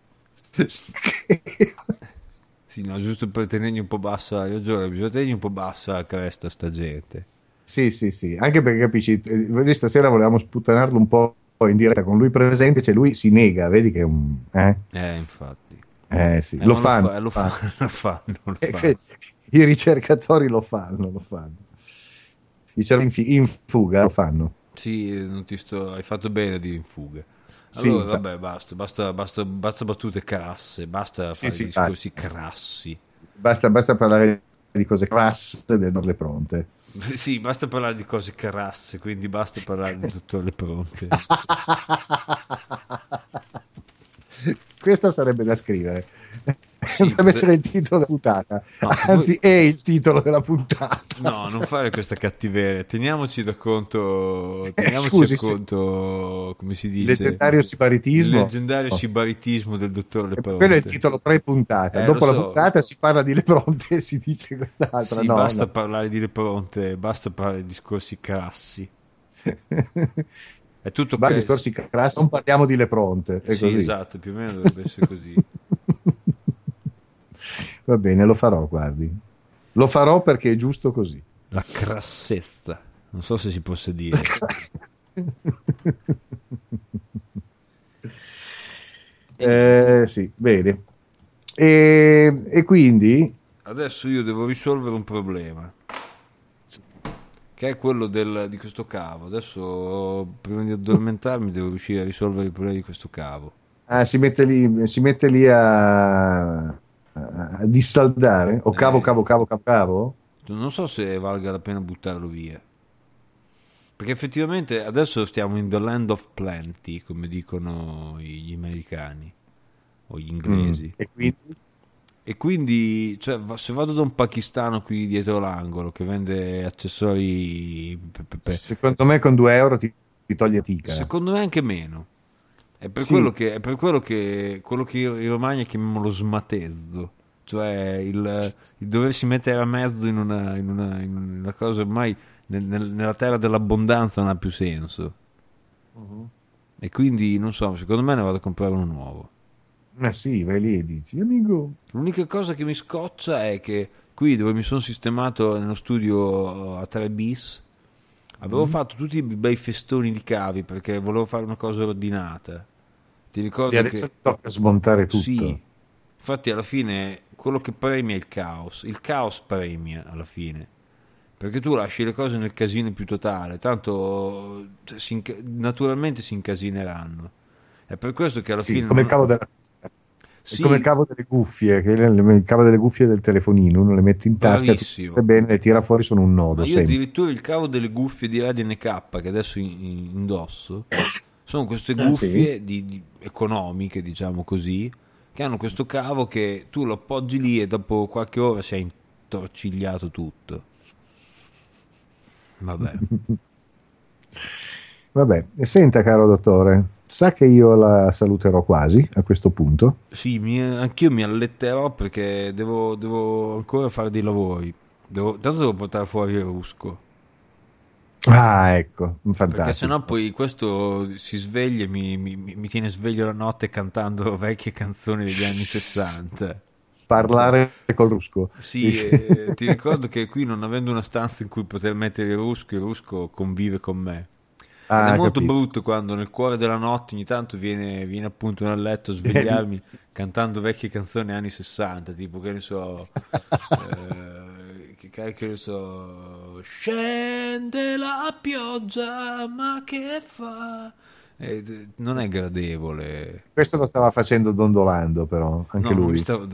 Sì, no, giusto per tenergli un po' bassa, hai ragione, bisogna tenergli un po' bassa la cresta sta gente. Sì, sì, sì, anche perché capisci, noi stasera volevamo sputtanarlo un po' in diretta con lui presente, cioè lui si nega, vedi che è un... Eh, eh infatti. Eh sì, eh, lo, fanno, lo, fa, lo, fa, lo fanno, lo fanno. I ricercatori lo fanno, lo fanno. I cervelli in fuga lo fanno. Sì, non ti sto, hai fatto bene di in fuga. Allora, sì, vabbè, basta, basta, basta, basta battute crasse, basta sì, fare sì, discorsi basta. crassi. Basta, basta parlare di cose crasse del Dorle Pronte. Sì, basta parlare di cose crasse, quindi basta parlare di tutte le pronte. Questa sarebbe da scrivere. sì, deve essere il titolo della puntata, no, anzi poi... è il titolo della puntata. No, non fare questa cattiveria, teniamoci da conto, Eh, teniamoci scusi, a conto, come si il dice, leggendario il sibaritismo. leggendario sibaritismo del dottor Quello è il Lepronte. titolo pre-puntata. Eh, lo Dopo la so, puntata si parla di Lepronte e si dice quest'altra. sì, No, basta no. parlare di Lepronte, basta parlare di discorsi crassi. È tutto Ma ok. discorsi crassi, non parliamo di Lepronte. È Sì, così. esatto, più o meno dovrebbe essere così. Va bene, lo farò, guardi. Lo farò perché è giusto così. La crassezza, non so se si possa dire. eh, sì, bene. E, e quindi... Adesso io devo risolvere un problema, che è quello del, di questo cavo. Adesso, prima di addormentarmi, devo riuscire a risolvere il problema di questo cavo. Ah, si mette lì, si mette lì a, a dissaldare? O cavo, Eh, cavo, cavo, cavo, cavo? non so se valga la pena buttarlo via. Perché effettivamente adesso stiamo in the land of plenty, come dicono gli americani o gli inglesi. Mm. E quindi? E quindi, cioè, se vado da un pakistano qui dietro l'angolo che vende accessori, pe- pe- pe- Secondo me con due euro ti, ti toglie tica. secondo me anche meno. È per Sì. quello che, è per quello che, quello che in Romagna chiamiamo lo smatezzo, cioè il, il doversi mettere a mezzo in una, in una, in una cosa ormai nel- nel- nella terra dell'abbondanza non ha più senso. Uh-huh. E quindi, non so, secondo me ne vado a comprare uno nuovo. Ma sì, vai lì e dici, amico. L'unica cosa che mi scoccia è che qui dove mi sono sistemato nello studio a tre bis avevo Mm. fatto tutti i bei festoni di cavi perché volevo fare una cosa ordinata. Ti ricordo E adesso che tocca smontare tutto. sì, infatti alla fine quello che premia è il caos, il caos premia alla fine. Perché tu lasci le cose nel casino più totale, tanto cioè, si inca- naturalmente si incasineranno. È per questo che alla Sì, fine come il non... cavo della È Sì, come il cavo delle cuffie, che le- le- il cavo delle cuffie del telefonino, uno le mette in tasca, tu bravissimo. se bene le tira fuori, sono un Ma nodo, io sempre. addirittura il cavo delle cuffie di Radio N K che adesso in- in- indosso sono queste Ah, cuffie di- di- economiche, diciamo così, che hanno questo cavo che tu lo appoggi lì e dopo qualche ora si è intorcigliato tutto. Vabbè. Vabbè, e senta caro dottore, sa che io la saluterò quasi a questo punto? Sì, mi- anch'io mi alletterò perché devo, devo ancora fare dei lavori. Devo, tanto devo portare fuori il rusco. Ah, ecco, Perché fantastico. sennò poi questo si sveglia e mi, mi- mi- mi tiene sveglio la notte cantando vecchie canzoni degli anni sessanta. Parlare col rusco. Sì, Sì. eh, ti ricordo che qui non avendo una stanza in cui poter mettere il rusco, il rusco convive con me. Ed Ah, è molto capito. brutto quando nel cuore della notte ogni tanto viene, viene appunto nel letto a svegliarmi cantando vecchie canzoni anni sessanta, tipo che ne so, eh, che cacchio ne so, scende la pioggia, ma che fa? Eh, d- non è gradevole. Questo lo stava facendo dondolando, però, anche No, non mi lui. stavo...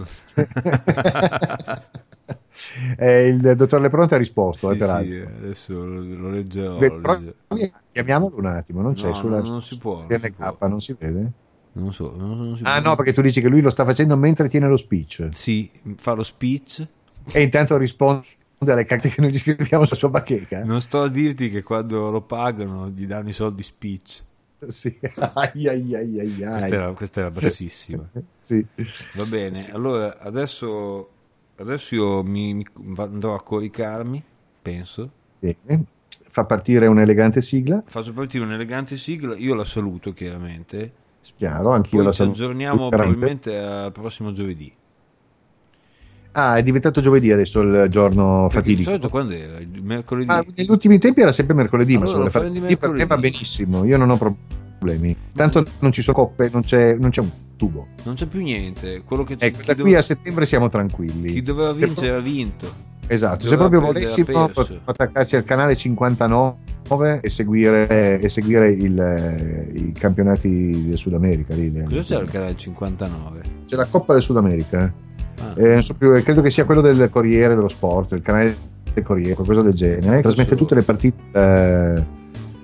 Eh, il dottor Lepronte ha risposto, eh, Sì, peraltro. sì, adesso lo, lo leggerò. Beh, Lo però, leggerò. chiamiamolo un attimo, non c'è No, sulla non, non si può. Non si P N K, può. non si vede? Non so, non, non si Ah può. no, perché tu dici che lui lo sta facendo mentre tiene lo speech Sì, fa lo speech. e intanto risponde alle carte che noi gli scriviamo sulla sua bacheca. Non sto a dirti che quando lo pagano gli danno i soldi speech. Sì. Ai, ai, ai, ai, Questa ai. era, questa era bassissima. Sì. Va bene, Sì. allora adesso, adesso io mi, mi andrò a coricarmi, penso. Bene. Fa partire un'elegante sigla. Faccio partire un'elegante sigla, io la saluto chiaramente. Chiaro, anch'io Poi la ci saluto. aggiorniamo Veramente. probabilmente al prossimo giovedì. Ah, è diventato giovedì adesso il giorno Perché di fatidico. solito quando era? Il mercoledì? Ma negli ultimi tempi era sempre mercoledì, Allora ma se lo vuole fare prendi venerdì, per me va mercoledì. benissimo, io non ho problemi. Tanto non ci sono coppe, non c'è, non c'è un tubo. Non c'è più niente. Quello che Ecco, chi da dove- qui a settembre siamo tranquilli. chi doveva Se vincere ha vinto. Esatto, Doveva se proprio perdere, ha volessimo perso. potremmo attaccarci al canale cinquantanove e seguire, e seguire il, eh, i campionati del Sud America. Lì, Cosa c'era il canale cinquantanove? C'è la Coppa del Sud America. eh. Ah, Eh, non so più, eh, credo che sia quello del Corriere dello Sport, il canale del Corriere, qualcosa del genere. Trasmette tutte le partite eh,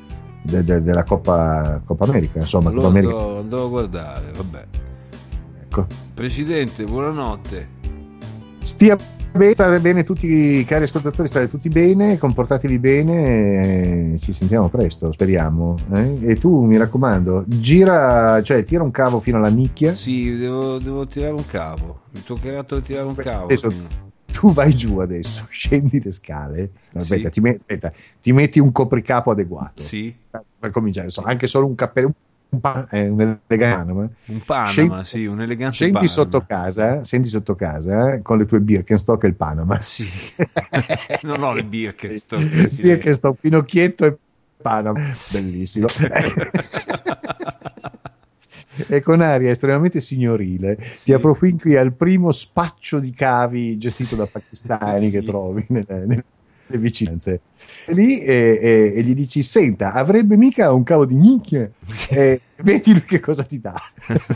de- de- della Coppa, Coppa America. Insomma, allora Coppa America. andrò, andrò a guardare, vabbè. Ecco. Presidente, buonanotte. Stia bene, state bene tutti, cari ascoltatori, state tutti bene, comportatevi bene, ci sentiamo presto, speriamo. Eh? E tu, mi raccomando, gira, cioè tira un cavo fino alla nicchia. Sì, devo, devo tirare un cavo. Mi toccherà tirare un cavo. Adesso, fino... Tu vai giù adesso, scendi le scale. Aspetta, sì. ti, met- aspetta, ti metti un copricapo adeguato. Sì. Per cominciare, so, anche solo un cappello, un, pa- eh, un elegante. Un Panama, scendi, sì, un elegante scendi Panama. sotto casa, scendi sotto casa eh, con le tue Birkenstock e il Panama. Sì. Non ho le Birkenstock. Birkenstock, Pinocchietto e Panama. Sì. Bellissimo. E con aria estremamente signorile sì. Ti appropinqui al primo spaccio di cavi gestito sì. da pakistani sì. che trovi nelle, nelle vicinanze lì e, e, e gli dici: senta, avrebbe mica un cavo di nicchia? Sì. E vedi lui che cosa ti dà.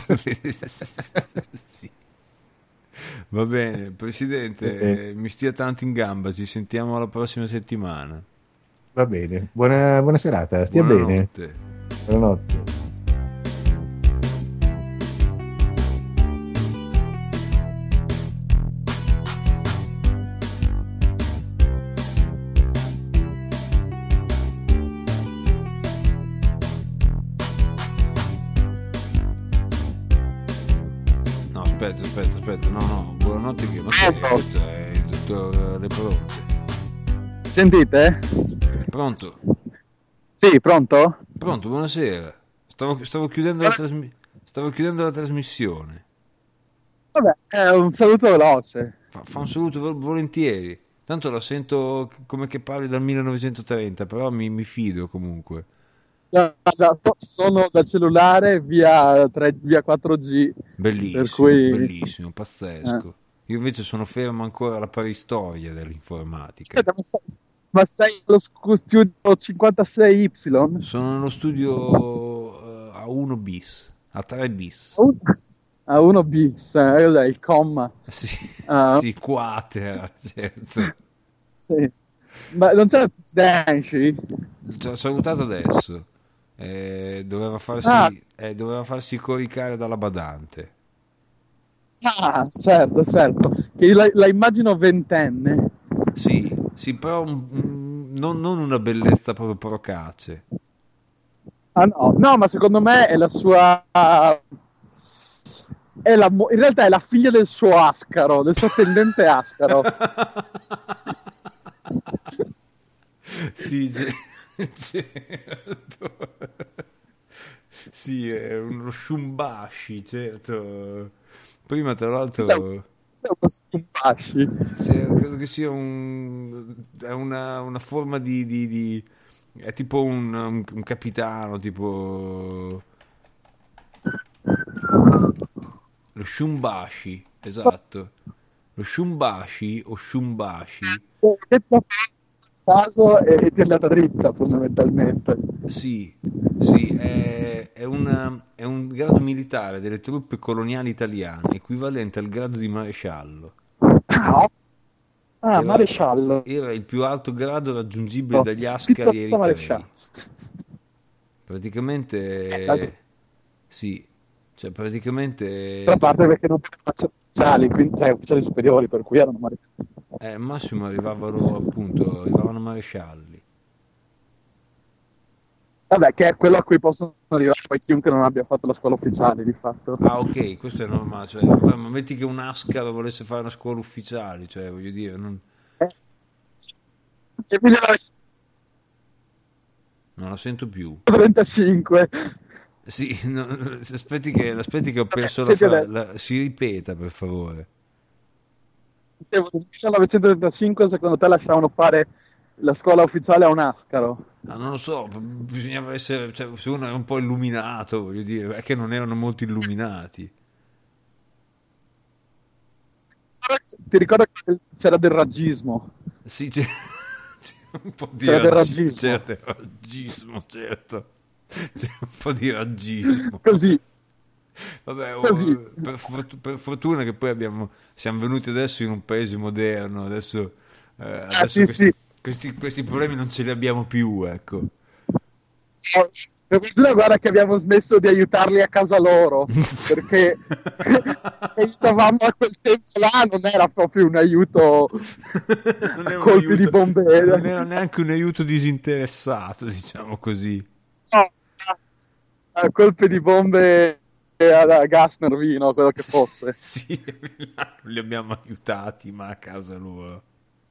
Sì. Va bene, Presidente, eh. mi stia tanto in gamba, ci sentiamo la prossima settimana. Va bene, buona, buona serata, stia Buonanotte. bene. Buonanotte. Aspetta, aspetta, aspetta, no, no, buonanotte che ma che è? Questo è il dottor Leporoni. Sentite? Pronto? Sì, pronto? Pronto, buonasera. Stavo, stavo, chiudendo, la trasmi- stavo chiudendo la trasmissione. Vabbè, è un saluto veloce. Fa, fa un saluto vol- volentieri. Tanto la sento come che parli dal millenovecentotrenta, però mi, mi fido comunque. Sono dal cellulare via, tre, via quattro G. Bellissimo, per cui... bellissimo, pazzesco. Eh. Io invece sono fermo ancora alla preistoria dell'informatica. Senta, ma, sei, ma sei allo studio cinquantasei Y? Sono nello studio uh, A uno bis, A tre bis. A uno bis, eh, il comma. Sì, uh, sì, quater, certo. Sì. Ma non c'è il Denshi? Ci ho salutato adesso. Eh, doveva farsi ah. eh, doveva farsi coricare dalla badante. Ah, certo, certo. Che la, la immagino ventenne. Sì, sì, però un, un, non, non una bellezza proprio procace. Ah no, no, ma secondo me è la sua... È la, in realtà è la figlia del suo Ascaro, del suo tendente Ascaro. Sì, certo. Sì, è uno Shumbashi, certo. Prima tra l'altro è uno Shumbashi. Sì, credo che sia un è una, una forma di, di, di è tipo un, un, un capitano, tipo lo Shumbashi, esatto. Lo Shumbashi o Shumbashi caso e ti è andata dritta fondamentalmente. Sì, sì, è, è, una, è un grado militare delle truppe coloniali italiane equivalente al grado di maresciallo. Ah, ah maresciallo. Era il più alto grado raggiungibile oh, dagli Ascari eritrei. Praticamente eh, sì, cioè praticamente a parte perché non faccio ufficiali, quindi cioè, ufficiali superiori, per cui erano marescialli. Eh, massimo arrivavano appunto, arrivavano marescialli. Vabbè, che è quello a cui possono arrivare poi chiunque non abbia fatto la scuola ufficiale, di fatto. Ah, ok, questo è normale, cioè, ma metti che un Ascaro volesse fare una scuola ufficiale, cioè, voglio dire, non... Eh. Non la sento più. trentacinque. Sì, no, aspetti che, aspetti che ho perso la, fra... la... Si ripeta, per favore. Nel millenovecentotrentacinque secondo te lasciavano fare la scuola ufficiale a un Ascaro? Ah, non lo so, bisognava essere, cioè, se uno è un po' illuminato, voglio dire, è che non erano molto illuminati. Ti ricordo che c'era del raggismo? Sì, c'è, c'è un po' di c'era raggi- del raggismo. C'era del raggismo, certo. C'è un po' di raggismo. Così. Vabbè, oh, per, fort- per fortuna che poi abbiamo, siamo venuti adesso in un paese moderno, adesso, eh, adesso ah, sì, questi, sì. Questi, questi problemi non ce li abbiamo più, ecco. Per fortuna guarda che abbiamo smesso di aiutarli a casa loro, perché aiutavamo a quel tempo là, non era proprio un aiuto non a è un colpi aiuto, di bombe. non era neanche un aiuto disinteressato, diciamo così. No, a colpi di bombe a gas nervino, quello che fosse. Sì, non li abbiamo aiutati, ma a casa loro.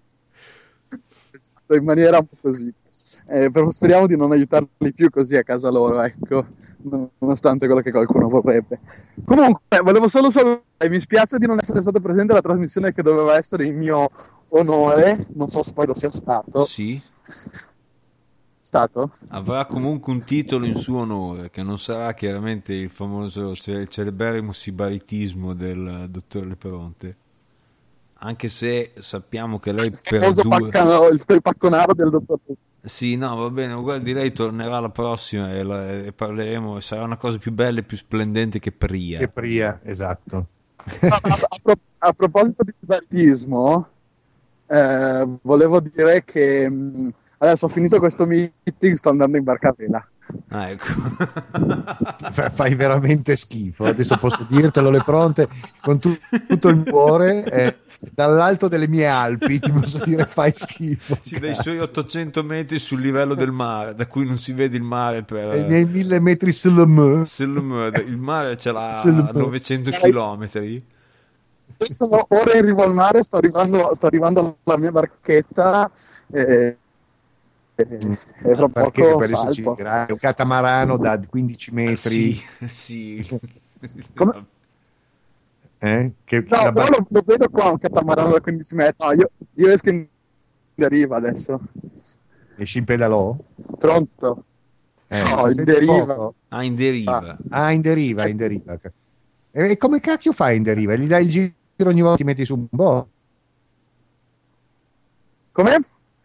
In maniera un po' così. Eh, però speriamo di non aiutarli più così a casa loro, ecco, nonostante quello che qualcuno vorrebbe. Comunque, volevo solo salutare, mi spiace di non essere stato presente alla trasmissione che doveva essere in mio onore, non so se poi lo sia stato. Sì. Stato? Avrà comunque un titolo in suo onore, che non sarà chiaramente il famoso ce- celeberrimo sibaritismo del dottor Leperonte. Anche se sappiamo che lei per il due... paccano, il pacconaro del dottor. Sì, no, va bene, guardi, lei tornerà la prossima e, la, e parleremo, sarà una cosa più bella e più splendente che Pria. Che Pria, esatto. a, a, pro- a proposito di sibaritismo, eh, volevo dire che mh, adesso ho finito questo meeting, sto andando in barca a vela. Ah, ecco. Fai veramente schifo, adesso posso dirtelo le pronte con tu- tutto il cuore, eh, dall'alto delle mie Alpi ti posso dire fai schifo. Sì, dai suoi ottocento metri sul livello del mare, da cui non si vede il mare per... I miei mille metri sul mare. Il mare ce l'ha a novecento chilometri. Sono ore in riva al mare, sto arrivando, sto arrivando alla mia barchetta e... è fra perché poco adesso ci dirà, è un catamarano da quindici metri. Sì, sì. Come? Eh? Che No, la bar- bar- lo, lo vedo qua un catamarano da quindici metri. No, io, io esco in deriva adesso. esci in pedalò? Pronto? Eh, no, si in sente deriva. poco. Ah, in deriva. Ah, in deriva, in deriva. E, e come cacchio fai in deriva? Gli dai il giro ogni volta, ti metti su un boh? Come?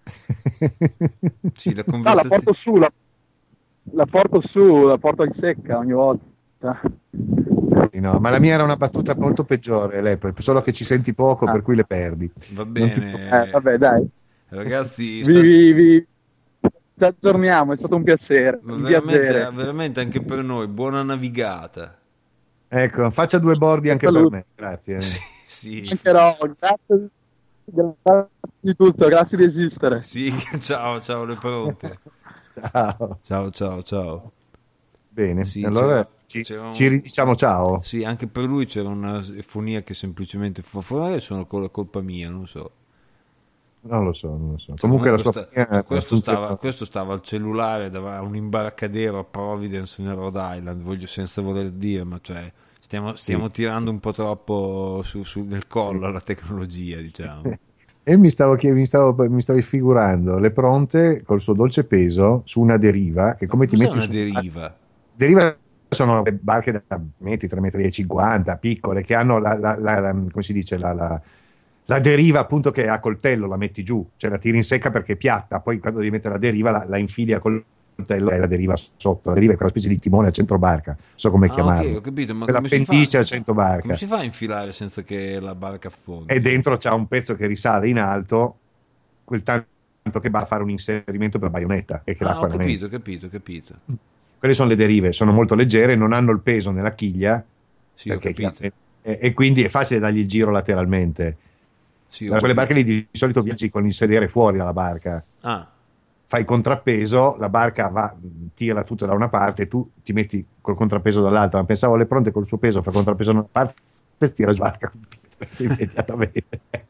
Sì, la No, la conversazione... porto su, la, la porto su, la porto in secca ogni volta. Eh, no, ma la mia era una battuta molto peggiore, Lepo, solo che ci senti poco, Ah. per cui le perdi. Va Non ti- bene. Eh, vabbè, dai. Ragazzi, Vi, sta- vi, vi- ci aggiorniamo, è stato un piacere. Un veramente, piacere. veramente anche per noi, buona navigata. Ecco, faccia due bordi anche Saluto. per me, grazie. Sì, sì. Mancherò, grazie, grazie di tutto, grazie di esistere. Sì, ciao, ciao, le pronte. Ciao. Ciao, ciao, ciao. Bene, Sì, allora c'era- ci, c'era un- ci ridiciamo ciao. Sì, anche per lui c'era una fonia che semplicemente fu fuori, sono con la colpa mia, non so. Non lo so, non lo so. Comunque la sua sta- famiglia questo, funziona- stava, questo stava al cellulare davanti a un imbarcadero a Providence nel Rhode Island, voglio senza voler dire, ma cioè stiamo, stiamo tirando un po' troppo su, su nel collo Sì. alla tecnologia, diciamo. E mi stavo, chied- mi stavo, mi stavo figurando le pronte col suo dolce peso su una deriva che come ti Cos'è metti una su deriva? deriva sono le barche da metri, tre metri e cinquanta, piccole, che hanno la, la- la- la- come si dice, la, la- la deriva appunto che a coltello la metti giù, cioè la tiri in secca perché è piatta, poi quando devi mettere la deriva la, la infili a coltello e la deriva sotto, la deriva è quella specie di timone a centro barca, so come Ah, chiamarlo. ok, ho capito, ma Quella come si, pendice fa, a centro barca. come si fa a infilare senza che la barca affondi? E dentro c'ha un pezzo che risale in alto, quel tanto che va a fare un inserimento per la baionetta e che Ah, l'acqua ho non capito, entra. ho capito, ho capito. Quelle sono le derive, sono molto leggere, non hanno il peso nella chiglia, Sì, ho perché capito. chiaramente- e, e quindi è facile dargli il giro lateralmente. Sì, ho Da quelle capito. barche lì di solito viaggi con il sedere fuori dalla barca, Ah, fai contrappeso, la barca va, tira tutto da una parte, tu ti metti col contrappeso dall'altra, ma pensavo alle pronte col suo peso fa contrappeso da una parte e tira giù la barca completamente immediatamente.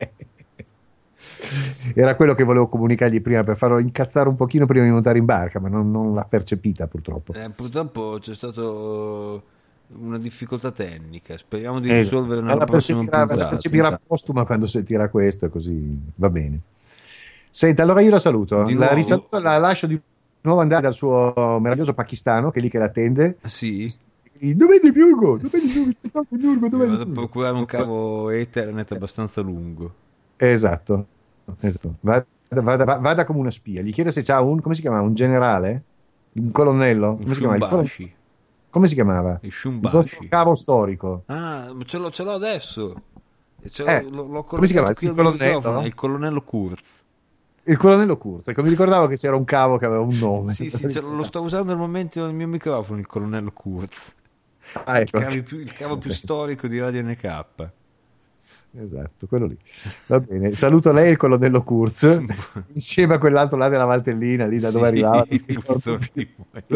Era quello che volevo comunicargli prima per farlo incazzare un pochino prima di montare in barca, ma non, non l'ha percepita purtroppo. eh, purtroppo c'è stato una difficoltà tecnica, speriamo di Eh, risolvere nella la prossima percepirà, la puntata. percepirà postuma quando sentirà questo, così va bene. Senta, allora io la saluto, Di la, nuovo? risaluto, la lascio di nuovo andare dal suo meraviglioso pakistano che è lì che l'attende. Sì, Dov'è il Biurgo? Dov'è il Biurgo? Dov'è il vado a Biurgo? procurare un cavo Ethernet abbastanza lungo. Esatto, esatto. Vada, vada, vada come una spia. Gli chiede se c'ha un, come si chiama? Un generale? Un colonnello? Un Come si chiama? Il colon- Shumbashi. come si chiamava? Il Il Shumbashi. vostro cavo storico. Ah, ma ce l'ho, ce l'ho adesso. E ce l'ho- Eh, l'ho- l'ho come si chiama? collegato qui Il al colonnello? microfono, è il colonnello Kurz. Il colonnello Kurz, ecco, mi ricordavo che c'era un cavo che aveva un nome. Sì, sì, lo sto usando al momento nel mio microfono, il colonnello Kurz. Ah, ecco. il, cavo più, il cavo più storico di Radio N K. Esatto, quello lì. Va bene, saluto lei e il colonnello Kurz insieme a quell'altro là della Valtellina, lì da dove sì, arrivava. Il puzzone di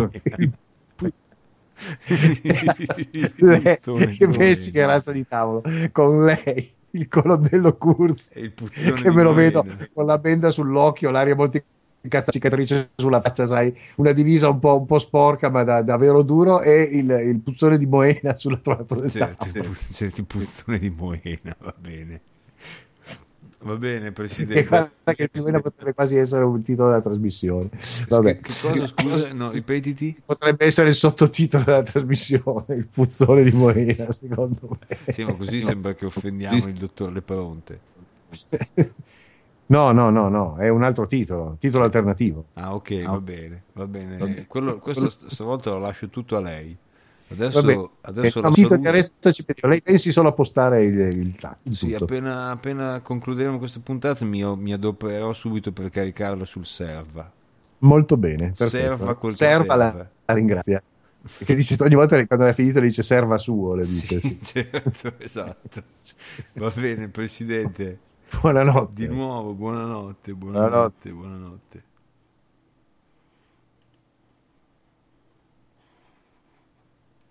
che pensi che razza di tavolo con lei, il colonnello Kurz, e il puzzone che me lo Moena. vedo con la benda sull'occhio, l'aria molto cazzo cicatrice sulla faccia, sai, una divisa un po', un po' sporca ma da, davvero duro, e il, il puzzone di Moena sulla trovato del certo, tavolo. Certo, il puzzone di Moena, va bene. Va bene, E Presidente. guarda che più o meno potrebbe quasi essere un titolo della trasmissione. Vabbè. Che, che cosa, scusa? No, ripetiti. Potrebbe essere il sottotitolo della trasmissione, il puzzone di Moena, secondo me. Sì, ma così sembra che offendiamo il dottor Leperonte. No, no, no, no, è un altro titolo, titolo alternativo. Ah, ok, va bene, va bene. Quello, questo stavolta lo lascio tutto a lei. Adesso, Vabbè, adesso eh, la titolo saluto. di arresto ci penso. Lei pensi solo a postare il, il, il Sì, tutto. appena, appena concluderemo questa puntata mi, mi adopererò subito per caricarla sul serva. Molto bene, perfetto. Serva quel che serva la, serve. la ringrazia. Che dice ogni volta quando è finito le dice serva suo, le dice. Sì, Sì. certo, esatto. Va bene, Presidente. Buonanotte. Di nuovo, buonanotte, buonanotte, Buonanotte. buonanotte.